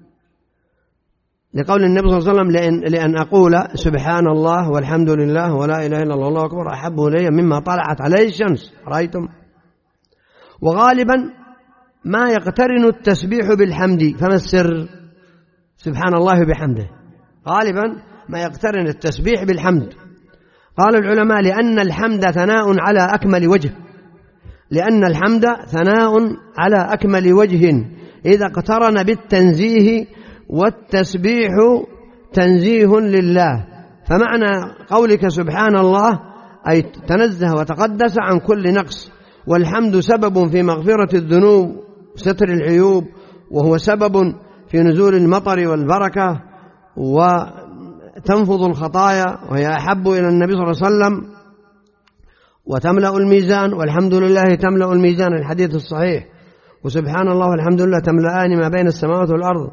لقول النبي صلى الله عليه وسلم لأن, لأن أقول سبحان الله والحمد لله ولا إله إلا الله والله أكبر أحب إلي مما طلعت عليه الشمس. رأيتم؟ وغالبا ما يقترن التسبيح بالحمد، فما السر؟ سبحان الله بحمده. غالبا ما يقترن التسبيح بالحمد. قال العلماء لأن الحمد ثناء على أكمل وجه، لأن الحمد ثناء على أكمل وجه إذا اقترن بالتنزيه، والتسبيح تنزيه لله. فمعنى قولك سبحان الله أي تنزه وتقدس عن كل نقص، والحمد سبب في مغفرة الذنوب ستر العيوب، وهو سبب في نزول المطر والبركة وتنفض الخطايا، وهي أحب إلى النبي صلى الله عليه وسلم وتملأ الميزان، والحمد لله تملأ الميزان الحديث الصحيح، وسبحان الله والحمد لله تملأان ما بين السماوات والأرض.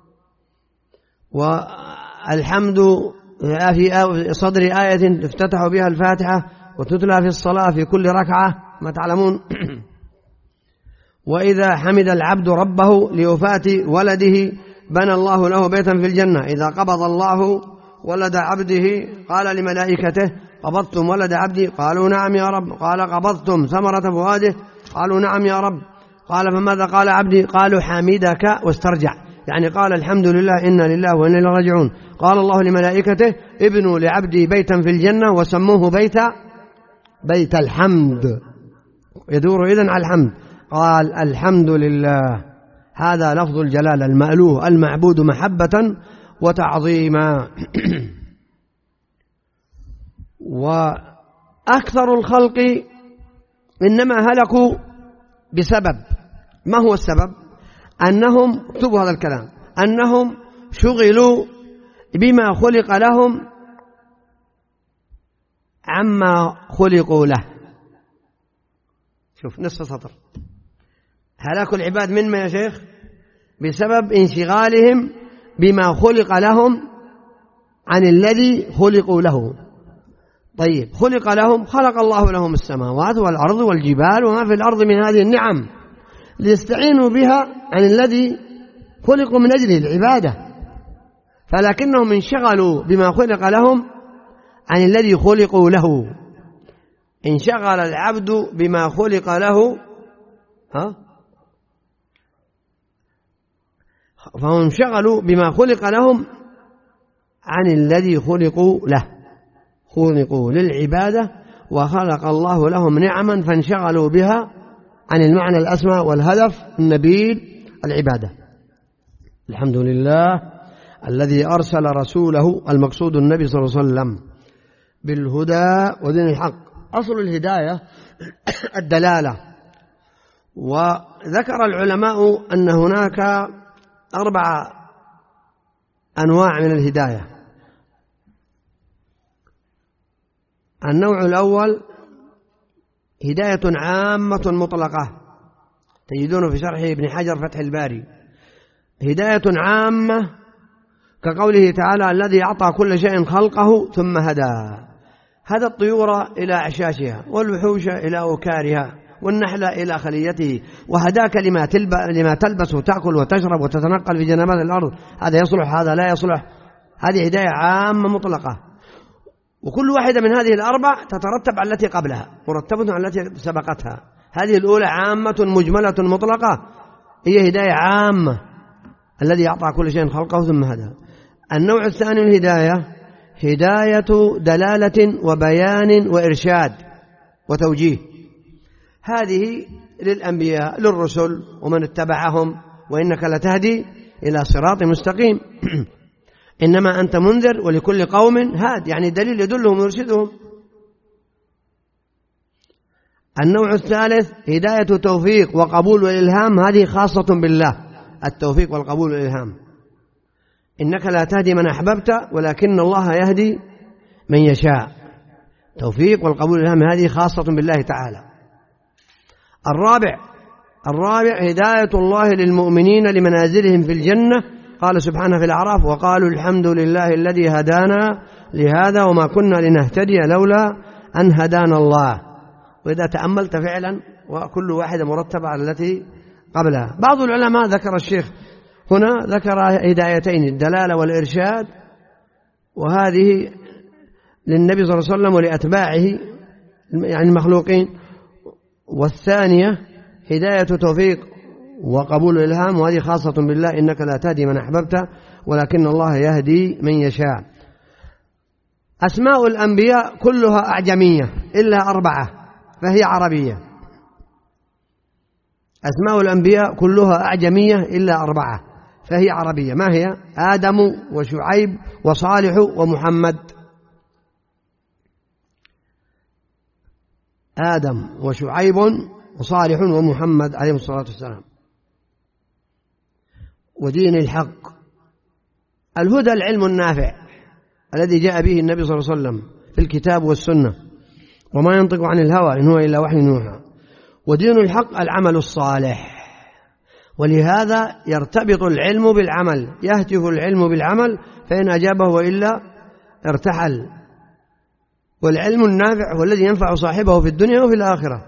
والحمد في صدر آية افتتح بها الفاتحة وتتلى في الصلاة في كل ركعة ما تعلمون. وإذا حمد العبد ربه لوفاة ولده بنى الله له بيتا في الجنة. إذا قبض الله ولد عبده قال لملائكته قبضتم ولد عبدي؟ قالوا نعم يا رب. قال قبضتم ثمرة فؤاده؟ قالوا نعم يا رب. قال فماذا قال عبدي؟ قالوا حمدك واسترجع، يعني قال الحمد لله إنا لله وإنا إليه راجعون. قال الله لملائكته ابنوا لعبدي بيتا في الجنة وسموه بيت بيت الحمد، يدور إذن على الحمد. قال الحمد لله، هذا لفظ الجلالة المألوه المعبود محبة وتعظيما. وأكثر الخلق إنما هلكوا بسبب، ما هو السبب؟ أنهم، اكتبوا هذا الكلام، أنهم شغلوا بما خلق لهم عما خلقوا له. شوف نصف سطر. هلاك العباد من ما يا شيخ؟ بسبب انشغالهم بما خلق لهم عن الذي خلقوا له. طيب خلق لهم، خلق الله لهم السماوات والأرض والجبال وما في الأرض من هذه النعم ليستعينوا بها عن الذي خلقوا من أجله العبادة، فلكنهم انشغلوا بما خلق لهم عن الذي خلقوا له. انشغل العبد بما خلق له، ها فهم انشغلوا بما خلق لهم عن الذي خلقوا له، خلقوا للعبادة وخلق الله لهم نعما فانشغلوا بها عن المعنى الأسمى والهدف النبيل العبادة. الحمد لله الذي أرسل رسوله المقصود النبي صلى الله عليه وسلم بالهدى ودين الحق. أصل الهداية الدلالة. وذكر العلماء أن هناك أربع أنواع من الهداية. النوع الأول هداية عامة مطلقة، تجدونه في شرح ابن حجر فتح الباري. هداية عامة كقوله تعالى الذي أعطى كل شيء خلقه ثم هدى، هدى الطيور إلى أعشاشها والوحوش إلى أوكارها والنحل إلى خليته، وهداك لما, لما تلبس وتأكل وتشرب وتتنقل في جنبات الأرض، هذا يصلح هذا لا يصلح. هذه هداية عامة مطلقة، وكل واحدة من هذه الأربع تترتب على التي قبلها، مرتبة على التي سبقتها. هذه الأولى عامة مجملة مطلقة، هي هداية عامة الذي أعطى كل شيء خلقه ثم هدى. النوع الثاني الهداية هداية دلالة وبيان وإرشاد وتوجيه، هذه للأنبياء للرسل ومن اتبعهم، وإنك لتهدي إلى صراط مستقيم. إنما أنت منذر ولكل قوم هاد، يعني دليل يدلهم ويرشدهم. النوع الثالث هداية توفيق وقبول والإلهام، هذه خاصة بالله، التوفيق والقبول والإلهام. إنك لا تهدي من أحببت ولكن الله يهدي من يشاء. توفيق والقبول والإلهام هذه خاصة بالله تعالى. الرابع الرابع هداية الله للمؤمنين لمنازلهم في الجنة. قال سبحانه في الأعراف وقالوا الحمد لله الذي هدانا لهذا وما كنا لنهتدي لولا أن هدانا الله. وإذا تأملت فعلا وكل واحدة مرتبة على التي قبلها. بعض العلماء ذكر الشيخ هنا ذكر هدايتين، الدلالة والإرشاد، وهذه للنبي صلى الله عليه وسلم ولأتباعه يعني المخلوقين، والثانية هداية توفيق وقبول الإلهام، وهذه خاصة بالله، إنك لا تهدي من أحببت ولكن الله يهدي من يشاء. أسماء الأنبياء كلها أعجمية إلا أربعة فهي عربية. أسماء الأنبياء كلها أعجمية إلا أربعة فهي عربية. ما هي؟ آدم وشعيب وصالح ومحمد. آدم وشعيب وصالح ومحمد عليه الصلاة والسلام. ودين الحق. الهدى العلم النافع الذي جاء به النبي صلى الله عليه وسلم في الكتاب والسنة، وما ينطق عن الهوى إن هو إلا وحي يوحى. ودين الحق العمل الصالح، ولهذا يرتبط العلم بالعمل، يهتف العلم بالعمل فإن أجابه وإلا ارتحل. والعلم النافع هو الذي ينفع صاحبه في الدنيا وفي الآخرة.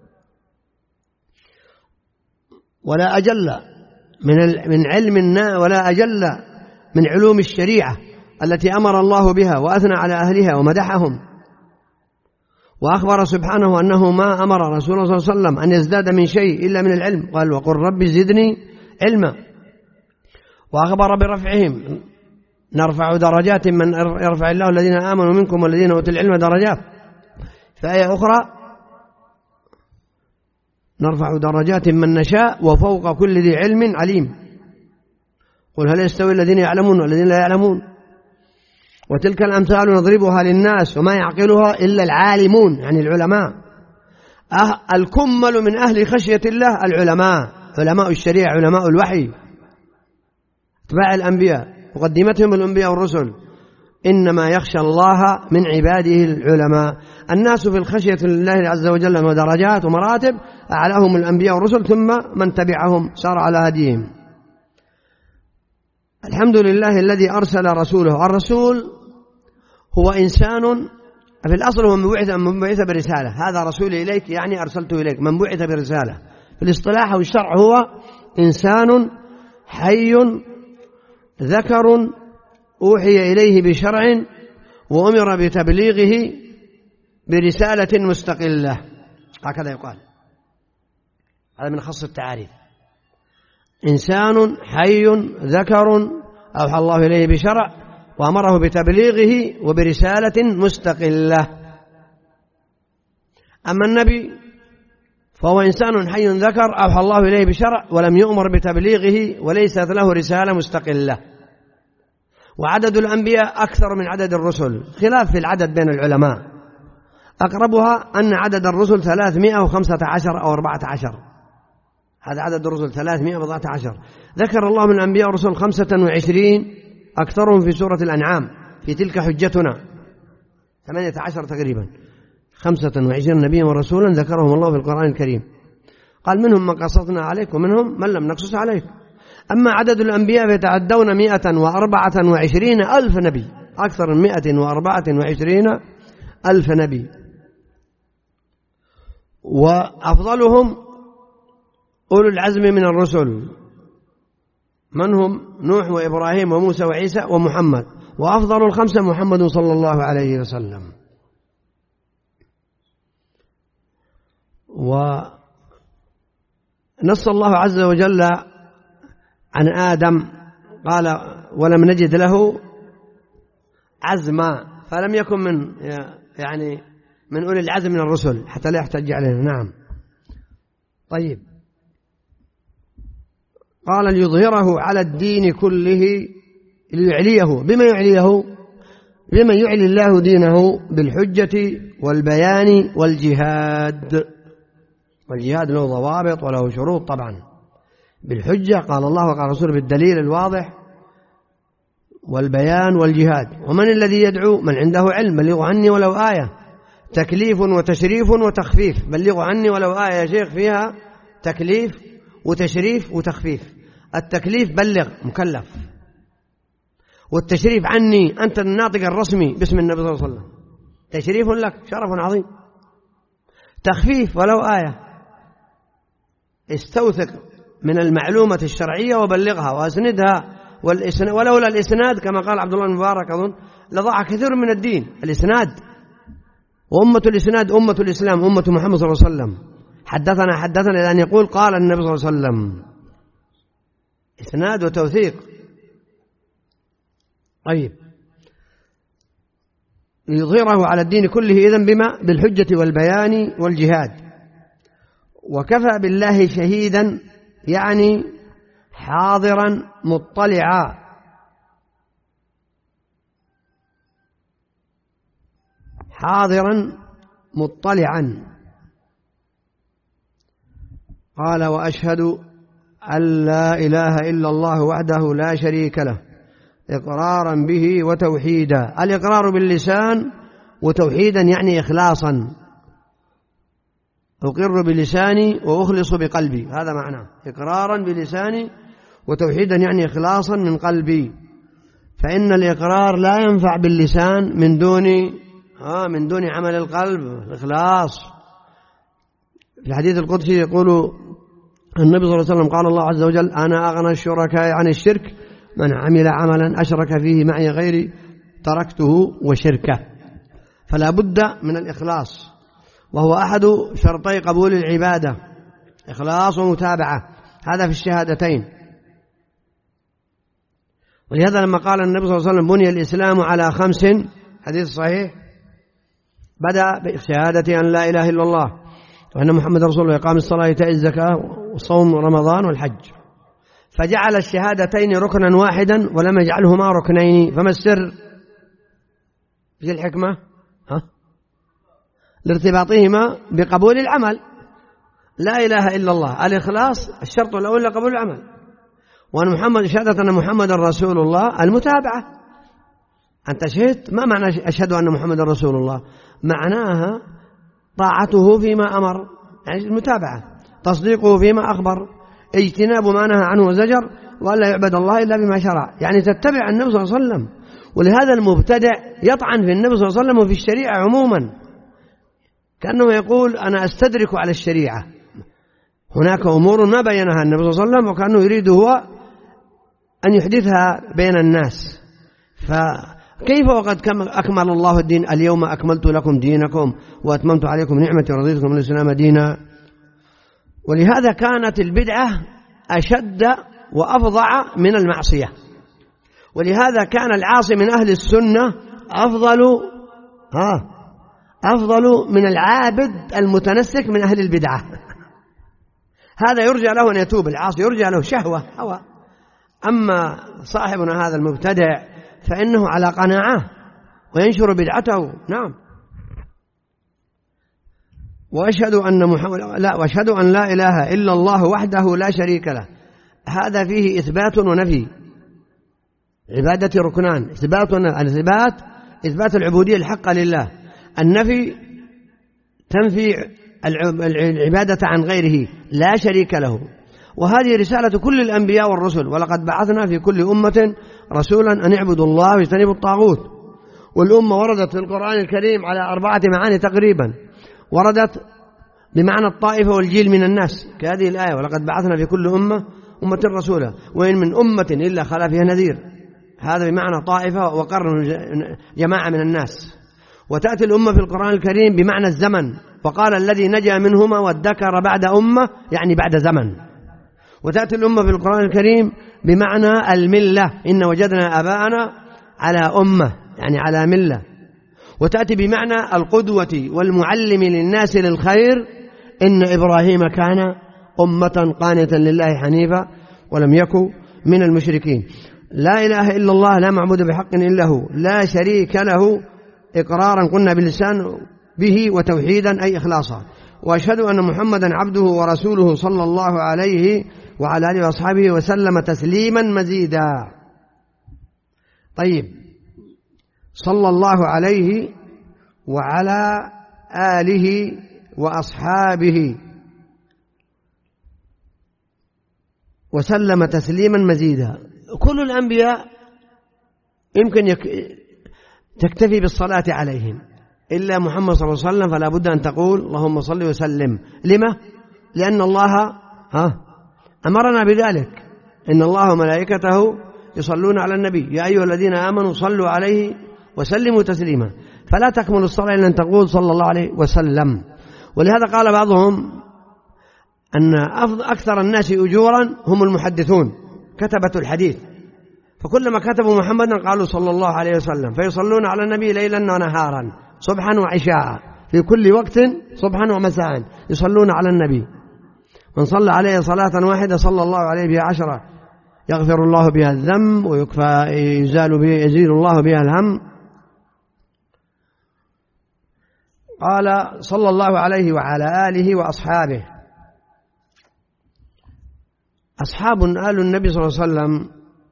ولا أجل من من علم ولا أجل من علوم الشريعة التي أمر الله بها وأثنى على أهلها ومدحهم. وأخبر سبحانه أنه ما أمر رسول الله صلى الله عليه وسلم أن يزداد من شيء إلا من العلم، قال وقل رب زدني علما. وأخبر برفعهم، نرفع درجات من يرفع الله الذين آمنوا منكم والذين أوتوا العلم درجات. فآية أخرى نرفع درجات من نشاء وفوق كل ذي علم عليم. قل هل يستوي الذين يعلمون والذين لا يعلمون. وتلك الأمثال نضربها للناس وما يعقلها إلا العالمون، يعني العلماء. أه الكمل من أهل خشية الله العلماء، علماء الشريعة، علماء الوحي، اتباع الأنبياء، مقدمتهم الأنبياء والرسل. إنما يخشى الله من عباده العلماء. الناس في الخشية لله عز وجل ودرجات ومراتب، أعلاهم الأنبياء والرسل ثم من تبعهم سار على هديهم. الحمد لله الذي أرسل رسوله. الرسول هو إنسان في الأصل هو من بعث برسالة، هذا رسولي إليك يعني أرسلته إليك، من بعث برسالة. في الاصطلاح والشرع هو إنسان حي ذكر أوحي إليه بشرع وأمر بتبليغه برسالة مستقلة، هكذا يقال. هذا من خص التعاريف. إنسان حي ذكر أوحى الله إليه بشرع وأمره بتبليغه وبرسالة مستقلة. أما النبي فهو إنسان حي ذكر أوحى الله إليه بشرع ولم يؤمر بتبليغه وليست له رسالة مستقلة. وعدد الأنبياء أكثر من عدد الرسل، خلاف في العدد بين العلماء. أقربها أن عدد الرسل ثلاثمائة وخمسة عشر أو أربعة عشر، هذا عدد الرسل ثلاثمائة وأربعة عشر. ذكر الله من الأنبياء والرسل خمسة وعشرين، أكثرهم في سورة الأنعام، في تلك حجتنا ثمانية عشر تقريبا، خمسة وعشرين نبيا ورسولا ذكرهم الله في القرآن الكريم. قال منهم من قصصنا عليك ومنهم من لم نقصص عليك. أما عدد الأنبياء فيتعدون مئة وأربعة وعشرين ألف نبي، أكثر من مئة وأربعة وعشرين ألف نبي. وأفضلهم أولو العزم من الرسل، من هم؟ نوح وإبراهيم وموسى وعيسى ومحمد. وأفضل الخمسة محمد صلى الله عليه وسلم. ونص الله عز وجل عن آدم قال ولم نجد له عزما، فلم يكن من يعني من أولي العزم من الرسل حتى لا يحتج علينا. نعم. طيب، قال ليظهره على الدين كله ليعليه. بما يعليه؟ بما يعلي الله دينه بالحجة والبيان والجهاد. والجهاد له ضوابط وله شروط طبعا. بالحجة قال الله وقال رسوله بالدليل الواضح، والبيان والجهاد. ومن الذي يدعو؟ من عنده علم، بلغوا عني ولو آية. تكليف وتشريف وتخفيف. بلغوا عني ولو آية يا شيخ فيها تكليف وتشريف وتخفيف. التكليف بلغ مكلف، والتشريف عني أنت الناطق الرسمي باسم النبي صلى الله عليه وسلم. تشريف لك، شرف عظيم. تخفيف ولو آية، استوثق من المعلومة الشرعية وبلغها وأسندها، ولولا الإسناد كما قال عبد الله المبارك أظن لضاع كثير من الدين. الإسناد، وأمة الإسناد أمة الإسلام، أمة محمد صلى الله عليه وسلم. حدثنا حدثنا إلى أن يقول قال النبي صلى الله عليه وسلم، إسناد وتوثيق. طيب، ليظهره على الدين كله إذن بما؟ بالحجة والبيان والجهاد. وكفى بالله شهيدا يعني حاضرا مطلعا، حاضرا مطلعا. قال وأشهد أن لا إله إلا الله وحده لا شريك له إقرارا به وتوحيدا. الإقرار باللسان، وتوحيدا يعني إخلاصا. أقر بلساني وأخلص بقلبي، هذا معناه إقرارا بلساني، وتوحيدا يعني إخلاصا من قلبي. فإن الإقرار لا ينفع باللسان من دون آه من دون عمل القلب، الإخلاص. في الحديث القدسي يقول النبي صلى الله عليه وسلم قال الله عز وجل أنا أغنى الشركاء عن الشرك من عمل عملا أشرك فيه معي غيري تركته وشركه. فلا بد من الإخلاص، وهو أحد شرطي قبول العبادة، إخلاص ومتابعة، هذا في الشهادتين. ولهذا لما قال النبي صلى الله عليه وسلم بني الإسلام على خمس، حديث صحيح، بدأ بشهادة أن لا إله إلا الله وأن محمد رسول الله، إقام الصلاة، إيتاء الزكاة، وصوم رمضان والحج. فجعل الشهادتين ركنا واحدا ولم يجعلهما ركنين. فما السر في الحكمة؟ ها؟ لارتباطهما بقبول العمل. لا إله إلا الله الإخلاص، الشرط الأول لقبول العمل، وأن محمد، شهادة أن محمد رسول الله المتابعة. أنت شهدت، ما معنى أشهد أن محمد رسول الله؟ معناها طاعته فيما أمر، يعني المتابعة، تصديقه فيما أخبر، اجتناب ما نهى عنه وزجر، وألا يعبد الله إلا بما شرع، يعني تتبع النبي صلى الله عليه وسلم. ولهذا المبتدع يطعن في النبي صلى الله عليه وسلم وفي الشريعة عموما، كأنه يقول أنا أستدرك على الشريعة. هناك أمور ما بينها النبي صلى الله عليه وسلم، وكأنه يريد هو أن يحدثها بين الناس. فكيف وقد أكمل الله الدين؟ اليوم أكملت لكم دينكم وأتممت عليكم نعمتي ورضيت لكم الإسلام دينا. ولهذا كانت البدعة أشد وأفظع من المعصية، ولهذا كان العاصي من أهل السنة أفضل ها أفضل من العابد المتنسك من أهل البدعة. هذا يرجى له أن يتوب، العاصي يرجى له شهوة هوى. أما صاحبنا هذا المبتدع فإنه على قناعة وينشر بدعته. نعم. وأشهد أن محمد لا وأشهد أن لا إله إلا الله وحده لا شريك له، هذا فيه إثبات ونفي. عبادة ركنان، إثبات الإثبات إثبات العبودية الحقة لله، النفي تنفي العبادة عن غيره لا شريك له. وهذه رسالة كل الأنبياء والرسل، ولقد بعثنا في كل أمة رسولا أن اعبدوا الله واجتنبوا الطاغوت. والأمة وردت في القرآن الكريم على أربعة معاني تقريبا، وردت بمعنى الطائفة والجيل من الناس كهذه الآية ولقد بعثنا في كل أمة أمة رسولا وإن من أمة إلا خلا فيها نذير، هذا بمعنى طائفة وقرن جماعة من الناس. وتأتي الأمة في القرآن الكريم بمعنى الزمن، وقال الذي نجا منهما وادكر بعد أمة يعني بعد زمن. وتأتي الأمة في القرآن الكريم بمعنى الملة، إن وجدنا آباءنا على أمة يعني على ملة. وتأتي بمعنى القدوة والمعلم للناس للخير، إن إبراهيم كان أمة قانتا لله حنيفا ولم يكن من المشركين. لا إله إلا الله لا معبود بحق إلا هو لا شريك له، إقرارا قلنا باللسان به، وتوحيدا أي إخلاصا. وأشهد أن محمدا عبده ورسوله صلى الله عليه وعلى آله وأصحابه وسلم تسليما مزيدا. طيب، صلى الله عليه وعلى آله وأصحابه وسلم تسليما مزيدا. كل الأنبياء يمكن يك... تكتفي بالصلاة عليهم، إلا محمد صلى الله عليه وسلم فلا بد أن تقول اللهم صل وسلم. لما؟ لأن الله ها أمرنا بذلك، إن الله وملائكته يصلون على النبي يا أيها الذين آمنوا صلوا عليه وسلموا تسليما، فلا تكمل الصلاة إلا أن تقول صلى الله عليه وسلم. ولهذا قال بعضهم أن أكثر الناس أجورا هم المحدثون كتبة الحديث، فكلما كتبوا محمدا قالوا صلى الله عليه وسلم، فيصلون على النبي ليلا ونهارا صبحا وعشاء في كل وقت صبحا ومساء يصلون على النبي. من صلى عليه صلاة واحدة صلى الله عليه بها عشرة يغفر الله بها الذنب ويكفى يزال بها يزيل الله بها الهم. قال صلى الله عليه وعلى آله وأصحابه. أصحاب آل النبي صلى الله عليه وسلم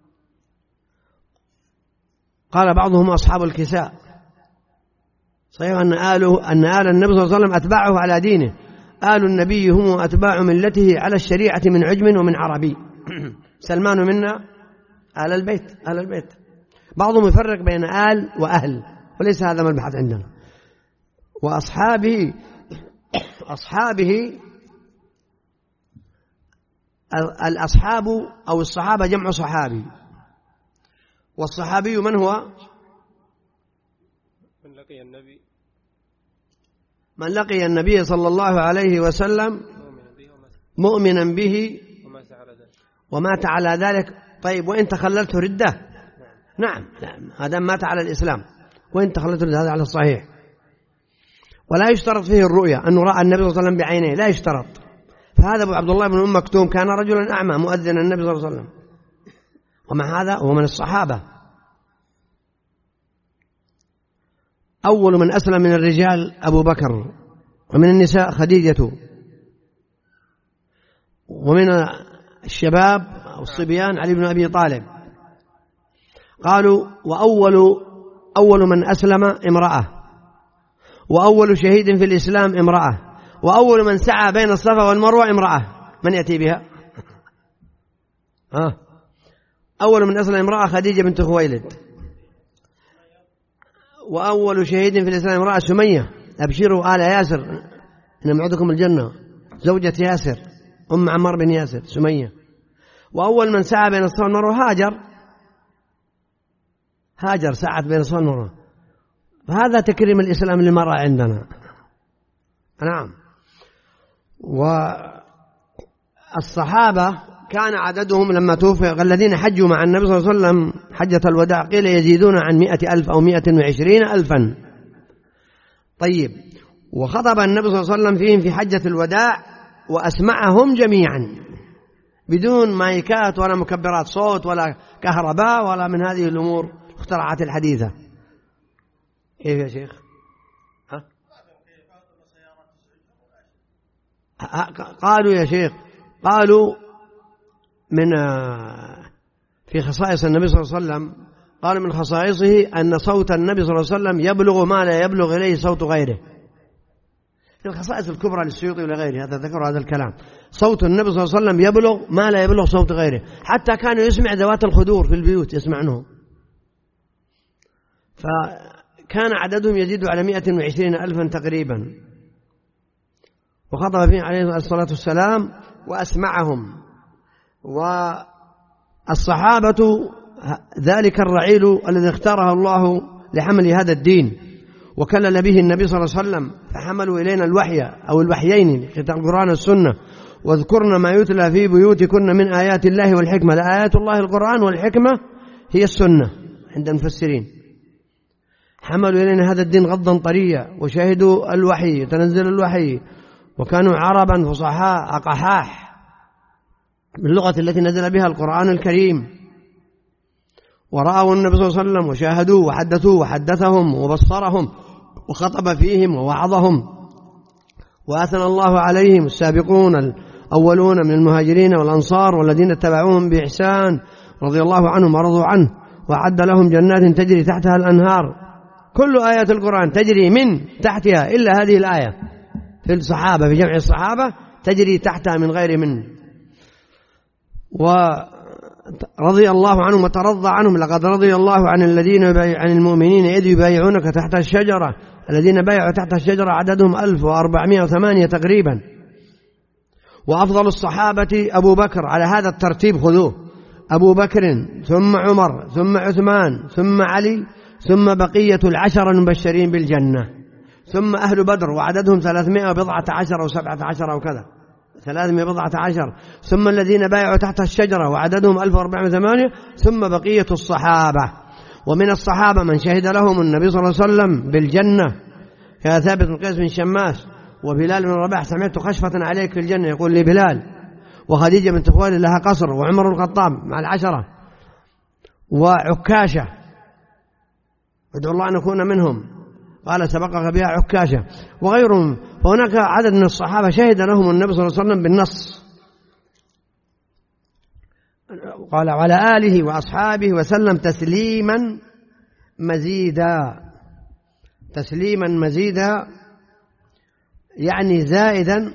قال بعضهم أصحاب الكساء، صحيح أن آله أن آل النبي صلى الله عليه وسلم أتباعه على دينه، آل النبي هم أتباع ملته على الشريعة من عجم ومن عربي. سلمان منا آل البيت آل البيت. بعضهم يفرق بين آل وأهل وليس هذا مبحث عندنا. وأصحابه أصحابه الأصحاب أو الصحابة جمع صحابي، والصحابي من هو؟ من لقي النبي من لقي النبي صلى الله عليه وسلم مؤمنا به ومات على ذلك. طيب وإن تخللت ردة؟ نعم هذا مات على الإسلام، وإن تخللت ردة هذا على الصحيح. ولا يشترط فيه الرؤية أنه رأى النبي صلى الله عليه وسلم بعينيه، لا يشترط. فهذا أبو عبد الله بن أم مكتوم كان رجلا أعمى مؤذن النبي صلى الله عليه وسلم، ومع هذا هو من الصحابة. أول من أسلم من الرجال أبو بكر، ومن النساء خديجة، ومن الشباب أو الصبيان علي بن أبي طالب. قالوا وأول أول من أسلم امرأة، وأول شهيد في الإسلام امرأة، وأول من سعى بين الصفا والمروة امرأة. من يأتي بها؟ آه. أول من أسلم امرأة خديجة بنت خويلد، وأول شهيد في الإسلام امرأة سمية. أبشروا آل ياسر إن موعدكم الجنة، زوجة ياسر أم عمار بن ياسر سمية. وأول من سعى بين الصفا والمروة هاجر، هاجر سعت بين الصفا والمروة. فهذا تكريم الإسلام للمرأة عندنا. نعم. والصحابة كان عددهم لما توفي الذين حجوا مع النبي صلى الله عليه وسلم حجة الوداع قيل يزيدون عن مئة ألف أو مئة وعشرين ألفا. طيب وخطب النبي صلى الله عليه وسلم فيهم في حجة الوداع وأسمعهم جميعا بدون مايكات ولا مكبرات صوت ولا كهرباء ولا من هذه الأمور اخترعت الحديثة. كيف يا شيخ؟ ها؟ قالوا يا شيخ قالوا من في خصائص النبي صلى الله عليه وسلم، قال من خصائصه أن صوت النبي صلى الله عليه وسلم يبلغ ما لا يبلغ إليه صوت غيره. في الخصائص الكبرى للسيوطي ولغيره هذا ذكر هذا الكلام. صوت النبي صلى الله عليه وسلم يبلغ ما لا يبلغ صوت غيره، حتى كانوا يسمع ذوات الخدور في البيوت يسمعنهم. فكان عددهم يزيد على مئة وعشرين ألفا تقريبا. وخطب فيه عليه الصلاة والسلام وأسمعهم. والصحابة ذلك الرعيل الذي اختاره الله لحمل هذا الدين وكلل به النبي صلى الله عليه وسلم، فحملوا إلينا الوحي أو الوحيين كتاب القرآن والسنة. واذكرن ما يتلى في بيوتكن من آيات الله والحكمة. لآيات الله القرآن والحكمة هي السنة عند المفسرين. حملوا إلينا هذا الدين غضا طريا وشاهدوا الوحي تنزل الوحي، وكانوا عربا فصحاء أقحاح باللغة التي نزل بها القرآن الكريم. ورأوا النبي صلى الله عليه وسلم وشاهدوه وحدثوه وحدثهم وبصرهم وخطب فيهم ووعظهم. وأثنى الله عليهم السابقون الأولون من المهاجرين والأنصار والذين اتبعوهم بإحسان رضي الله عنهم ورضوا عنه، وأعد لهم جنات تجري تحتها الأنهار. كل آيات القرآن تجري من تحتها إلا هذه الآية في الصحابة في جمع الصحابة تجري تحتها من غير من. رضي الله عنهم وترضى عنهم. لقد رضي الله عن الذين عن المؤمنين إذ يبايعونك تحت الشجرة. الذين بايعوا تحت الشجرة عددهم ألف وأربعمائة وثمانية تقريبا. وأفضل الصحابة أبو بكر، على هذا الترتيب خذوه، أبو بكر ثم عمر ثم عثمان ثم علي ثم بقية العشر المبشرين بالجنة، ثم أهل بدر وعددهم ثلاثمائة وبضعة عشر أو سبعة عشر أو كذا، ثلاثمائة وبضعة عشر، ثم الذين بايعوا تحت الشجرة وعددهم ألف وأربعمائة وثمانية، ثم بقية الصحابة. ومن الصحابة من شهد لهم النبي صلى الله عليه وسلم بالجنة كثابت بن قيس بن شماس، وبلال بن رباح سمعت خشفة عليك في الجنة يقول لي بلال، وخديجة بنت خويلد لها قصر، وعمر الخطاب مع العشرة، وعكاشة ادعو الله أن نكون منهم قال سبقك بها عكاشة وغيرهم. فهناك عدد من الصحابة شهد لهم النبي صلى الله عليه وسلم بالنص، قال وعلى آله وأصحابه وسلم تسليما مزيدا. تسليما مزيدا يعني زائدا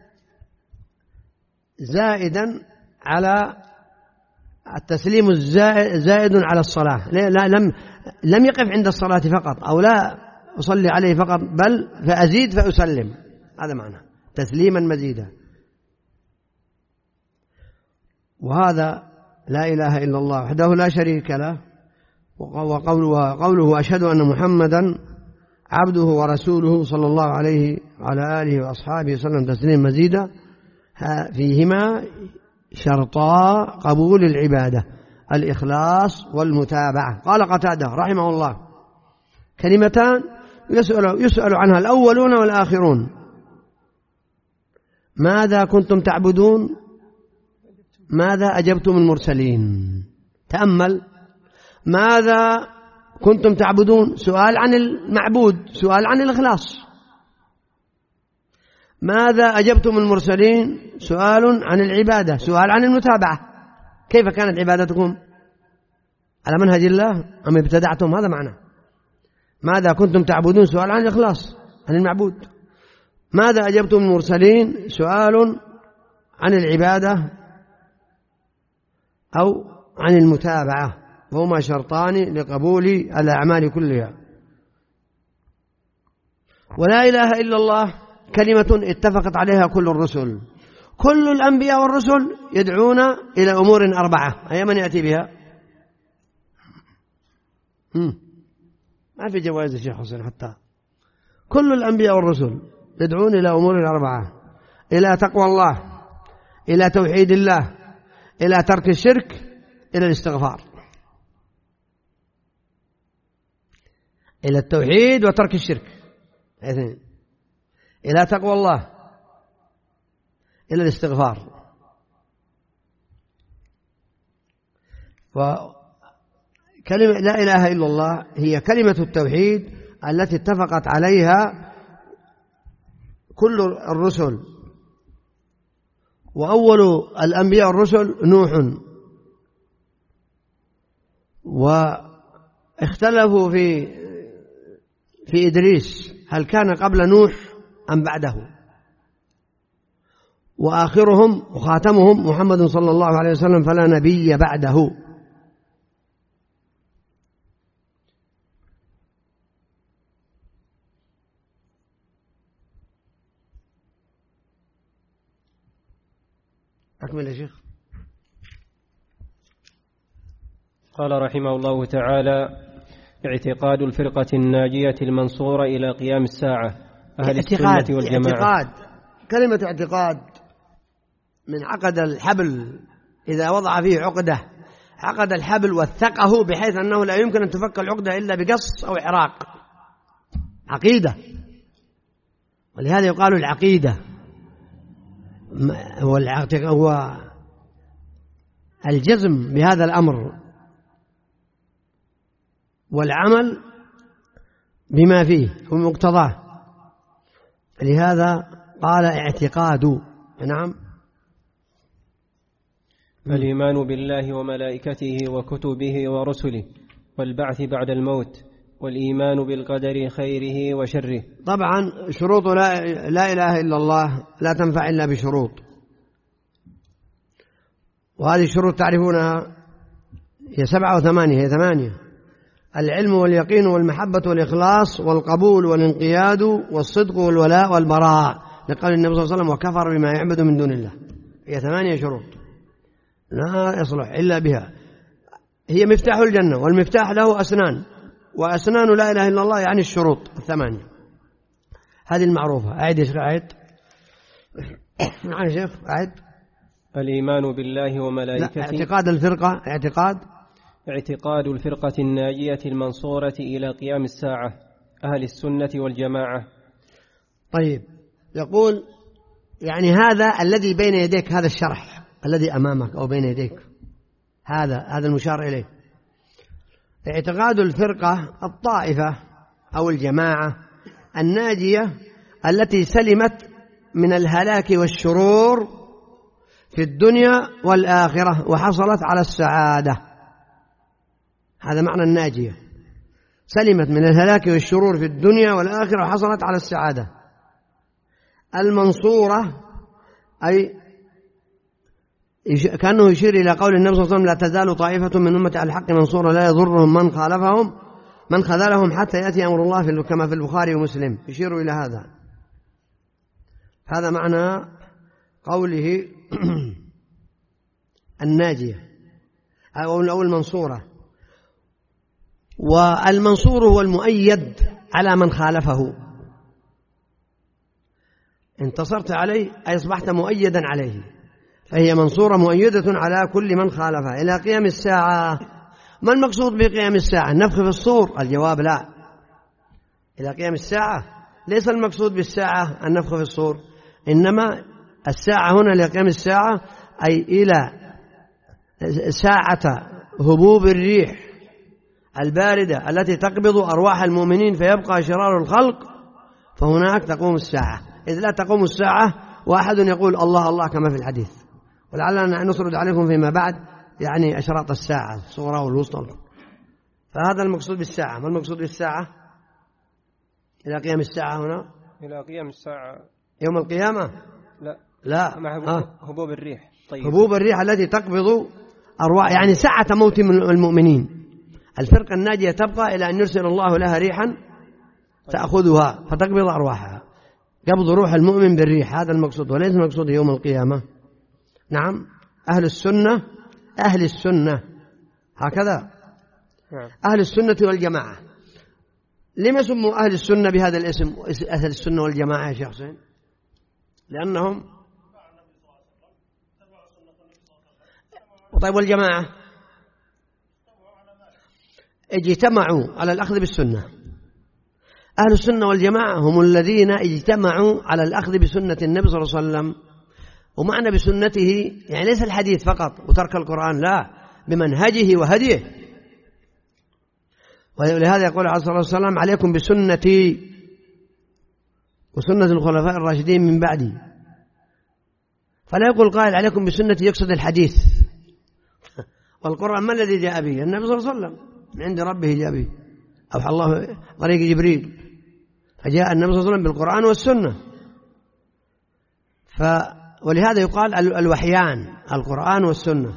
زائدا على التسليم زائد على الصلاة. لا لم لم يقف عند الصلاة فقط أو لا أصلي عليه فقط، بل فأزيد فأسلم، هذا معنى تسليما مزيدا. وهذا لا إله إلا الله وحده لا شريك له، وقوله, وقوله أشهد أن محمدا عبده ورسوله صلى الله عليه وعلى آله وأصحابه وسلم تسليما مزيدا، فيهما شرطا قبول العبادة الإخلاص والمتابعة. قال قتادة رحمه الله كلمتان يسأل, يسأل عنها الأولون والآخرون: ماذا كنتم تعبدون؟ ماذا أجبتم المرسلين؟ تأمل، ماذا كنتم تعبدون؟ سؤال عن المعبود، سؤال عن الإخلاص. ماذا أجبتم المرسلين؟ سؤال عن العبادة، سؤال عن المتابعة. كيف كانت عبادتكم؟ على منهج الله أم ابتدعتم؟ هذا معنى ماذا كنتم تعبدون، سؤال عن الإخلاص عن المعبود. ماذا أجبتم المرسلين؟ سؤال عن العبادة أو عن المتابعة، وهما شرطان لقبول الأعمال كلها. ولا إله إلا الله كلمة اتفقت عليها كل الرسل، كل الأنبياء والرسل يدعون إلى أمور أربعة. أي من يأتي بها؟ ما في جواز الشيخ حسين. حتى كل الأنبياء والرسل يدعون إلى أمور أربعة: إلى تقوى الله، إلى توحيد الله، إلى ترك الشرك، إلى الاستغفار. إلى التوحيد وترك الشرك، اثنين. إلى تقوى الله، إلى الاستغفار. وكلمة لا إله إلا الله هي كلمة التوحيد التي اتفقت عليها كل الرسل. وأول الأنبياء الرسل نوح، واختلفوا في في إدريس هل كان قبل نوح أم بعده. وآخرهم وخاتمهم محمد صلى الله عليه وسلم فلا نبي بعده. أكمل يا شيخ. قال رحمه الله تعالى: اعتقاد الفرقة الناجية المنصورة إلى قيام الساعة أهل السنة والجماعة. اعتقاد، كلمة اعتقاد من عقد الحبل، إذا وضع فيه عقدة عقد الحبل وثقه بحيث أنه لا يمكن أن تفك العقدة إلا بقص أو إحراق. عقيدة، ولهذا يقال العقيدة. هو الجزم بهذا الأمر والعمل بما فيه ومقتضاه. لهذا قال اعتقاد. نعم. الإيمان بالله وملائكته وكتبه ورسله والبعث بعد الموت والإيمان بالقدر خيره وشره. طبعا شروط لا, لا إله إلا الله لا تنفع إلا بشروط، وهذه الشروط تعرفونها هي سبعة وثمانية، هي ثمانية: العلم واليقين والمحبة والإخلاص والقبول والانقياد والصدق والولاء والبراء، لقول النبي صلى الله عليه وسلم: وكفر بما يعبد من دون الله. هي ثمانية شروط لا يصلح إلا بها. هي مفتاح الجنة، والمفتاح له أسنان، وأسنان لا إله إلا الله يعني الشروط الثمانية. هذه المعروفة. أعد يا شيخ، أعد. نعم يا شيخ، أعد. الإيمان بالله وملائكته. اعتقاد الفرقة، اعتقاد اعتقاد الفرقة الناجية المنصورة إلى قيام الساعة، أهل السنة والجماعة. طيب، يقول يعني هذا الذي بين يديك، هذا الشرح الذي أمامك أو بين يديك، هذا هذا المشار إليه. اعتقاد الفرقة الطائفة أو الجماعة الناجية التي سلمت من الهلاك والشرور في الدنيا والآخرة وحصلت على السعادة. هذا معنى الناجية، سلمت من الهلاك والشرور في الدنيا والآخرة وحصلت على السعادة. المنصورة أي كأنه يشير إلى قول النبي صلى الله عليه وسلم: لا تزال طائفة من أمة الحق منصورة لا يضرهم من خالفهم من خذلهم حتى يأتي أمر الله، في كما في البخاري ومسلم. يشير إلى هذا. هذا معنى قوله الناجية أو المنصورة. والمنصور هو المؤيد على من خالفه. انتصرت عليه أي أصبحت مؤيدا عليه، فهي منصورة مؤيدة على كل من خالفها إلى قيام الساعة. ما المقصود بقيام الساعة؟ النفخ في الصور؟ الجواب لا. إلى قيام الساعة ليس المقصود بالساعة النفخ في الصور، إنما الساعة هنا لقيام الساعة أي إلى ساعة هبوب الريح الباردة التي تقبض أرواح المؤمنين فيبقى شرار الخلق، فهناك تقوم الساعة. إذ لا تقوم الساعة واحد يقول الله الله كما في الحديث، ولعلنا نسرد عليكم فيما بعد يعني أشراط الساعة الصغرى والوسطى. فهذا المقصود بالساعة. ما المقصود بالساعة؟ إلى قيام الساعة هنا إلى قيام الساعة يوم القيامة؟ لا لا، مع آه. هبوب الريح. طيب. هبوب الريح التي تقبض أرواح، يعني ساعة موت المؤمنين. الفرقة الناجية تبقى إلى أن يرسل الله لها ريحا تأخذها فتقبض أرواحها، قبض روح المؤمن بالريح. هذا المقصود، وليس المقصود يوم القيامة. نعم. أهل السنة، أهل السنة هكذا، أهل السنة والجماعة. لما سموا أهل السنة بهذا الاسم، أهل السنة والجماعة يا شيخ حسين؟ لأنهم طيب والجماعة اجتمعوا على الأخذ بالسنة. أهل السنة والجماعة هم الذين اجتمعوا على الأخذ بسنة النبي صلى الله عليه وسلم، ومعنى بسنته يعني ليس الحديث فقط وترك القرآن، لا، بمنهجه وهديه. ولهذا يقول عليه الصلاة والسلام: عليكم بسنتي وسنة الخلفاء الراشدين من بعدي. فلا يقول قائل عليكم بسنتي يقصد الحديث والقرآن. ما الذي جاء به؟ النبي صلى الله عليه وسلم من عند ربه جاء به، أوحى الله طريق جبريل، فجاء النبي صلى الله عليه وسلم بالقرآن والسنة. ف ولهذا يقال الوحيان، القرآن والسنة.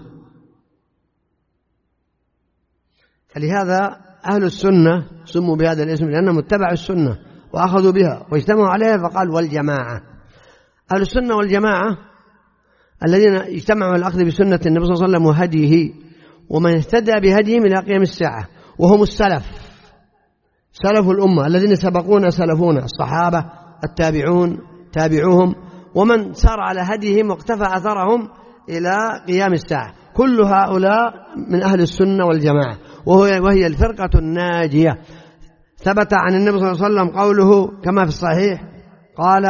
فلهذا أهل السنة سموا بهذا الاسم لأنهم اتبعوا السنة وأخذوا بها واجتمعوا عليها، فقال والجماعة. أهل السنة والجماعة الذين اجتمعوا على الأخذ بسنة النبي صلى الله عليه وسلم وهديه ومن اهتدى بهديهم إلى قيام الساعة، وهم السلف، سلف الأمة الذين سبقونا سلفونا، الصحابة، التابعون، تابعوهم، ومن سار على هديهم واقتفى أثرهم إلى قيام الساعة. كل هؤلاء من أهل السنة والجماعة، وهي الفرقة الناجية. ثبت عن النبي صلى الله عليه وسلم قوله كما في الصحيح، قال: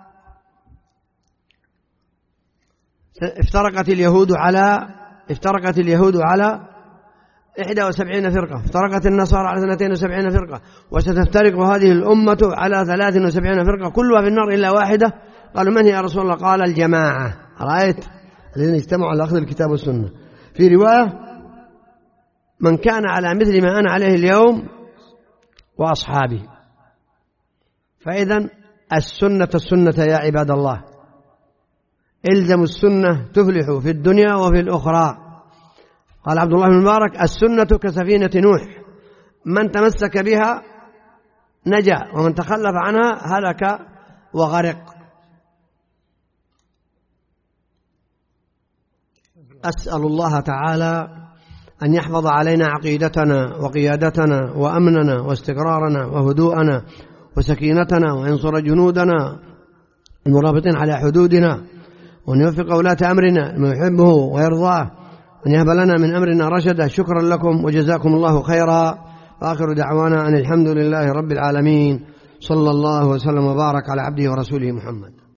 افترقت اليهود على افترقت اليهود على إحدى وسبعين فرقة، افترقت النصارى على اثنتين وسبعين فرقة، وستفترق هذه الأمة على ثلاث وسبعين فرقة كلها في النار إلا واحدة. قالوا: من هي يا رسول الله؟ قال: الجماعة. رأيت الذين اجتمعوا على أخذ الكتاب والسنة. في رواية: من كان على مثل ما أنا عليه اليوم وأصحابي. فإذا السنة السنة يا عباد الله، الزموا السنة تفلحوا في الدنيا وفي الأخرى. قال عبد الله بن المبارك: السنة كسفينة نوح، من تمسك بها نجا ومن تخلف عنها هلك وغرق. أسأل الله تعالى أن يحفظ علينا عقيدتنا وقيادتنا وأمننا واستقرارنا وهدوءنا وسكينتنا، وينصر جنودنا المرابطين على حدودنا، وأن يوفق ولاة أمرنا ما يحبه ويرضاه، وأن يهب لنا من أمرنا رشدا. شكرا لكم وجزاكم الله خيرا، وآخر دعوانا أن الحمد لله رب العالمين، صلى الله وسلم وبارك على عبده ورسوله محمد.